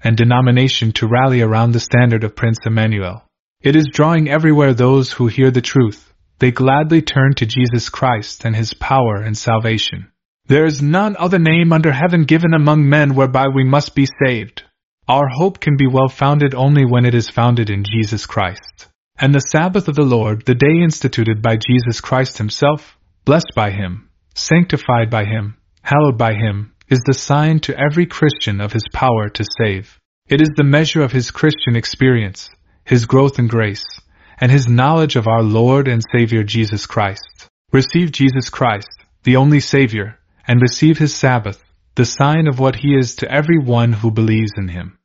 and denomination to rally around the standard of Prince Emmanuel. It is drawing everywhere those who hear the truth. They gladly turn to Jesus Christ and His power and salvation. There is none other name under heaven given among men whereby we must be saved. Our hope can be well founded only when it is founded in Jesus Christ. And the Sabbath of the Lord, the day instituted by Jesus Christ Himself, blessed by Him, sanctified by Him, hallowed by Him, is the sign to every Christian of His power to save. It is the measure of his Christian experience, his growth in grace, and his knowledge of our Lord and Savior Jesus Christ. Receive Jesus Christ, the only Savior, and receive His Sabbath, the sign of what He is to every one who believes in Him.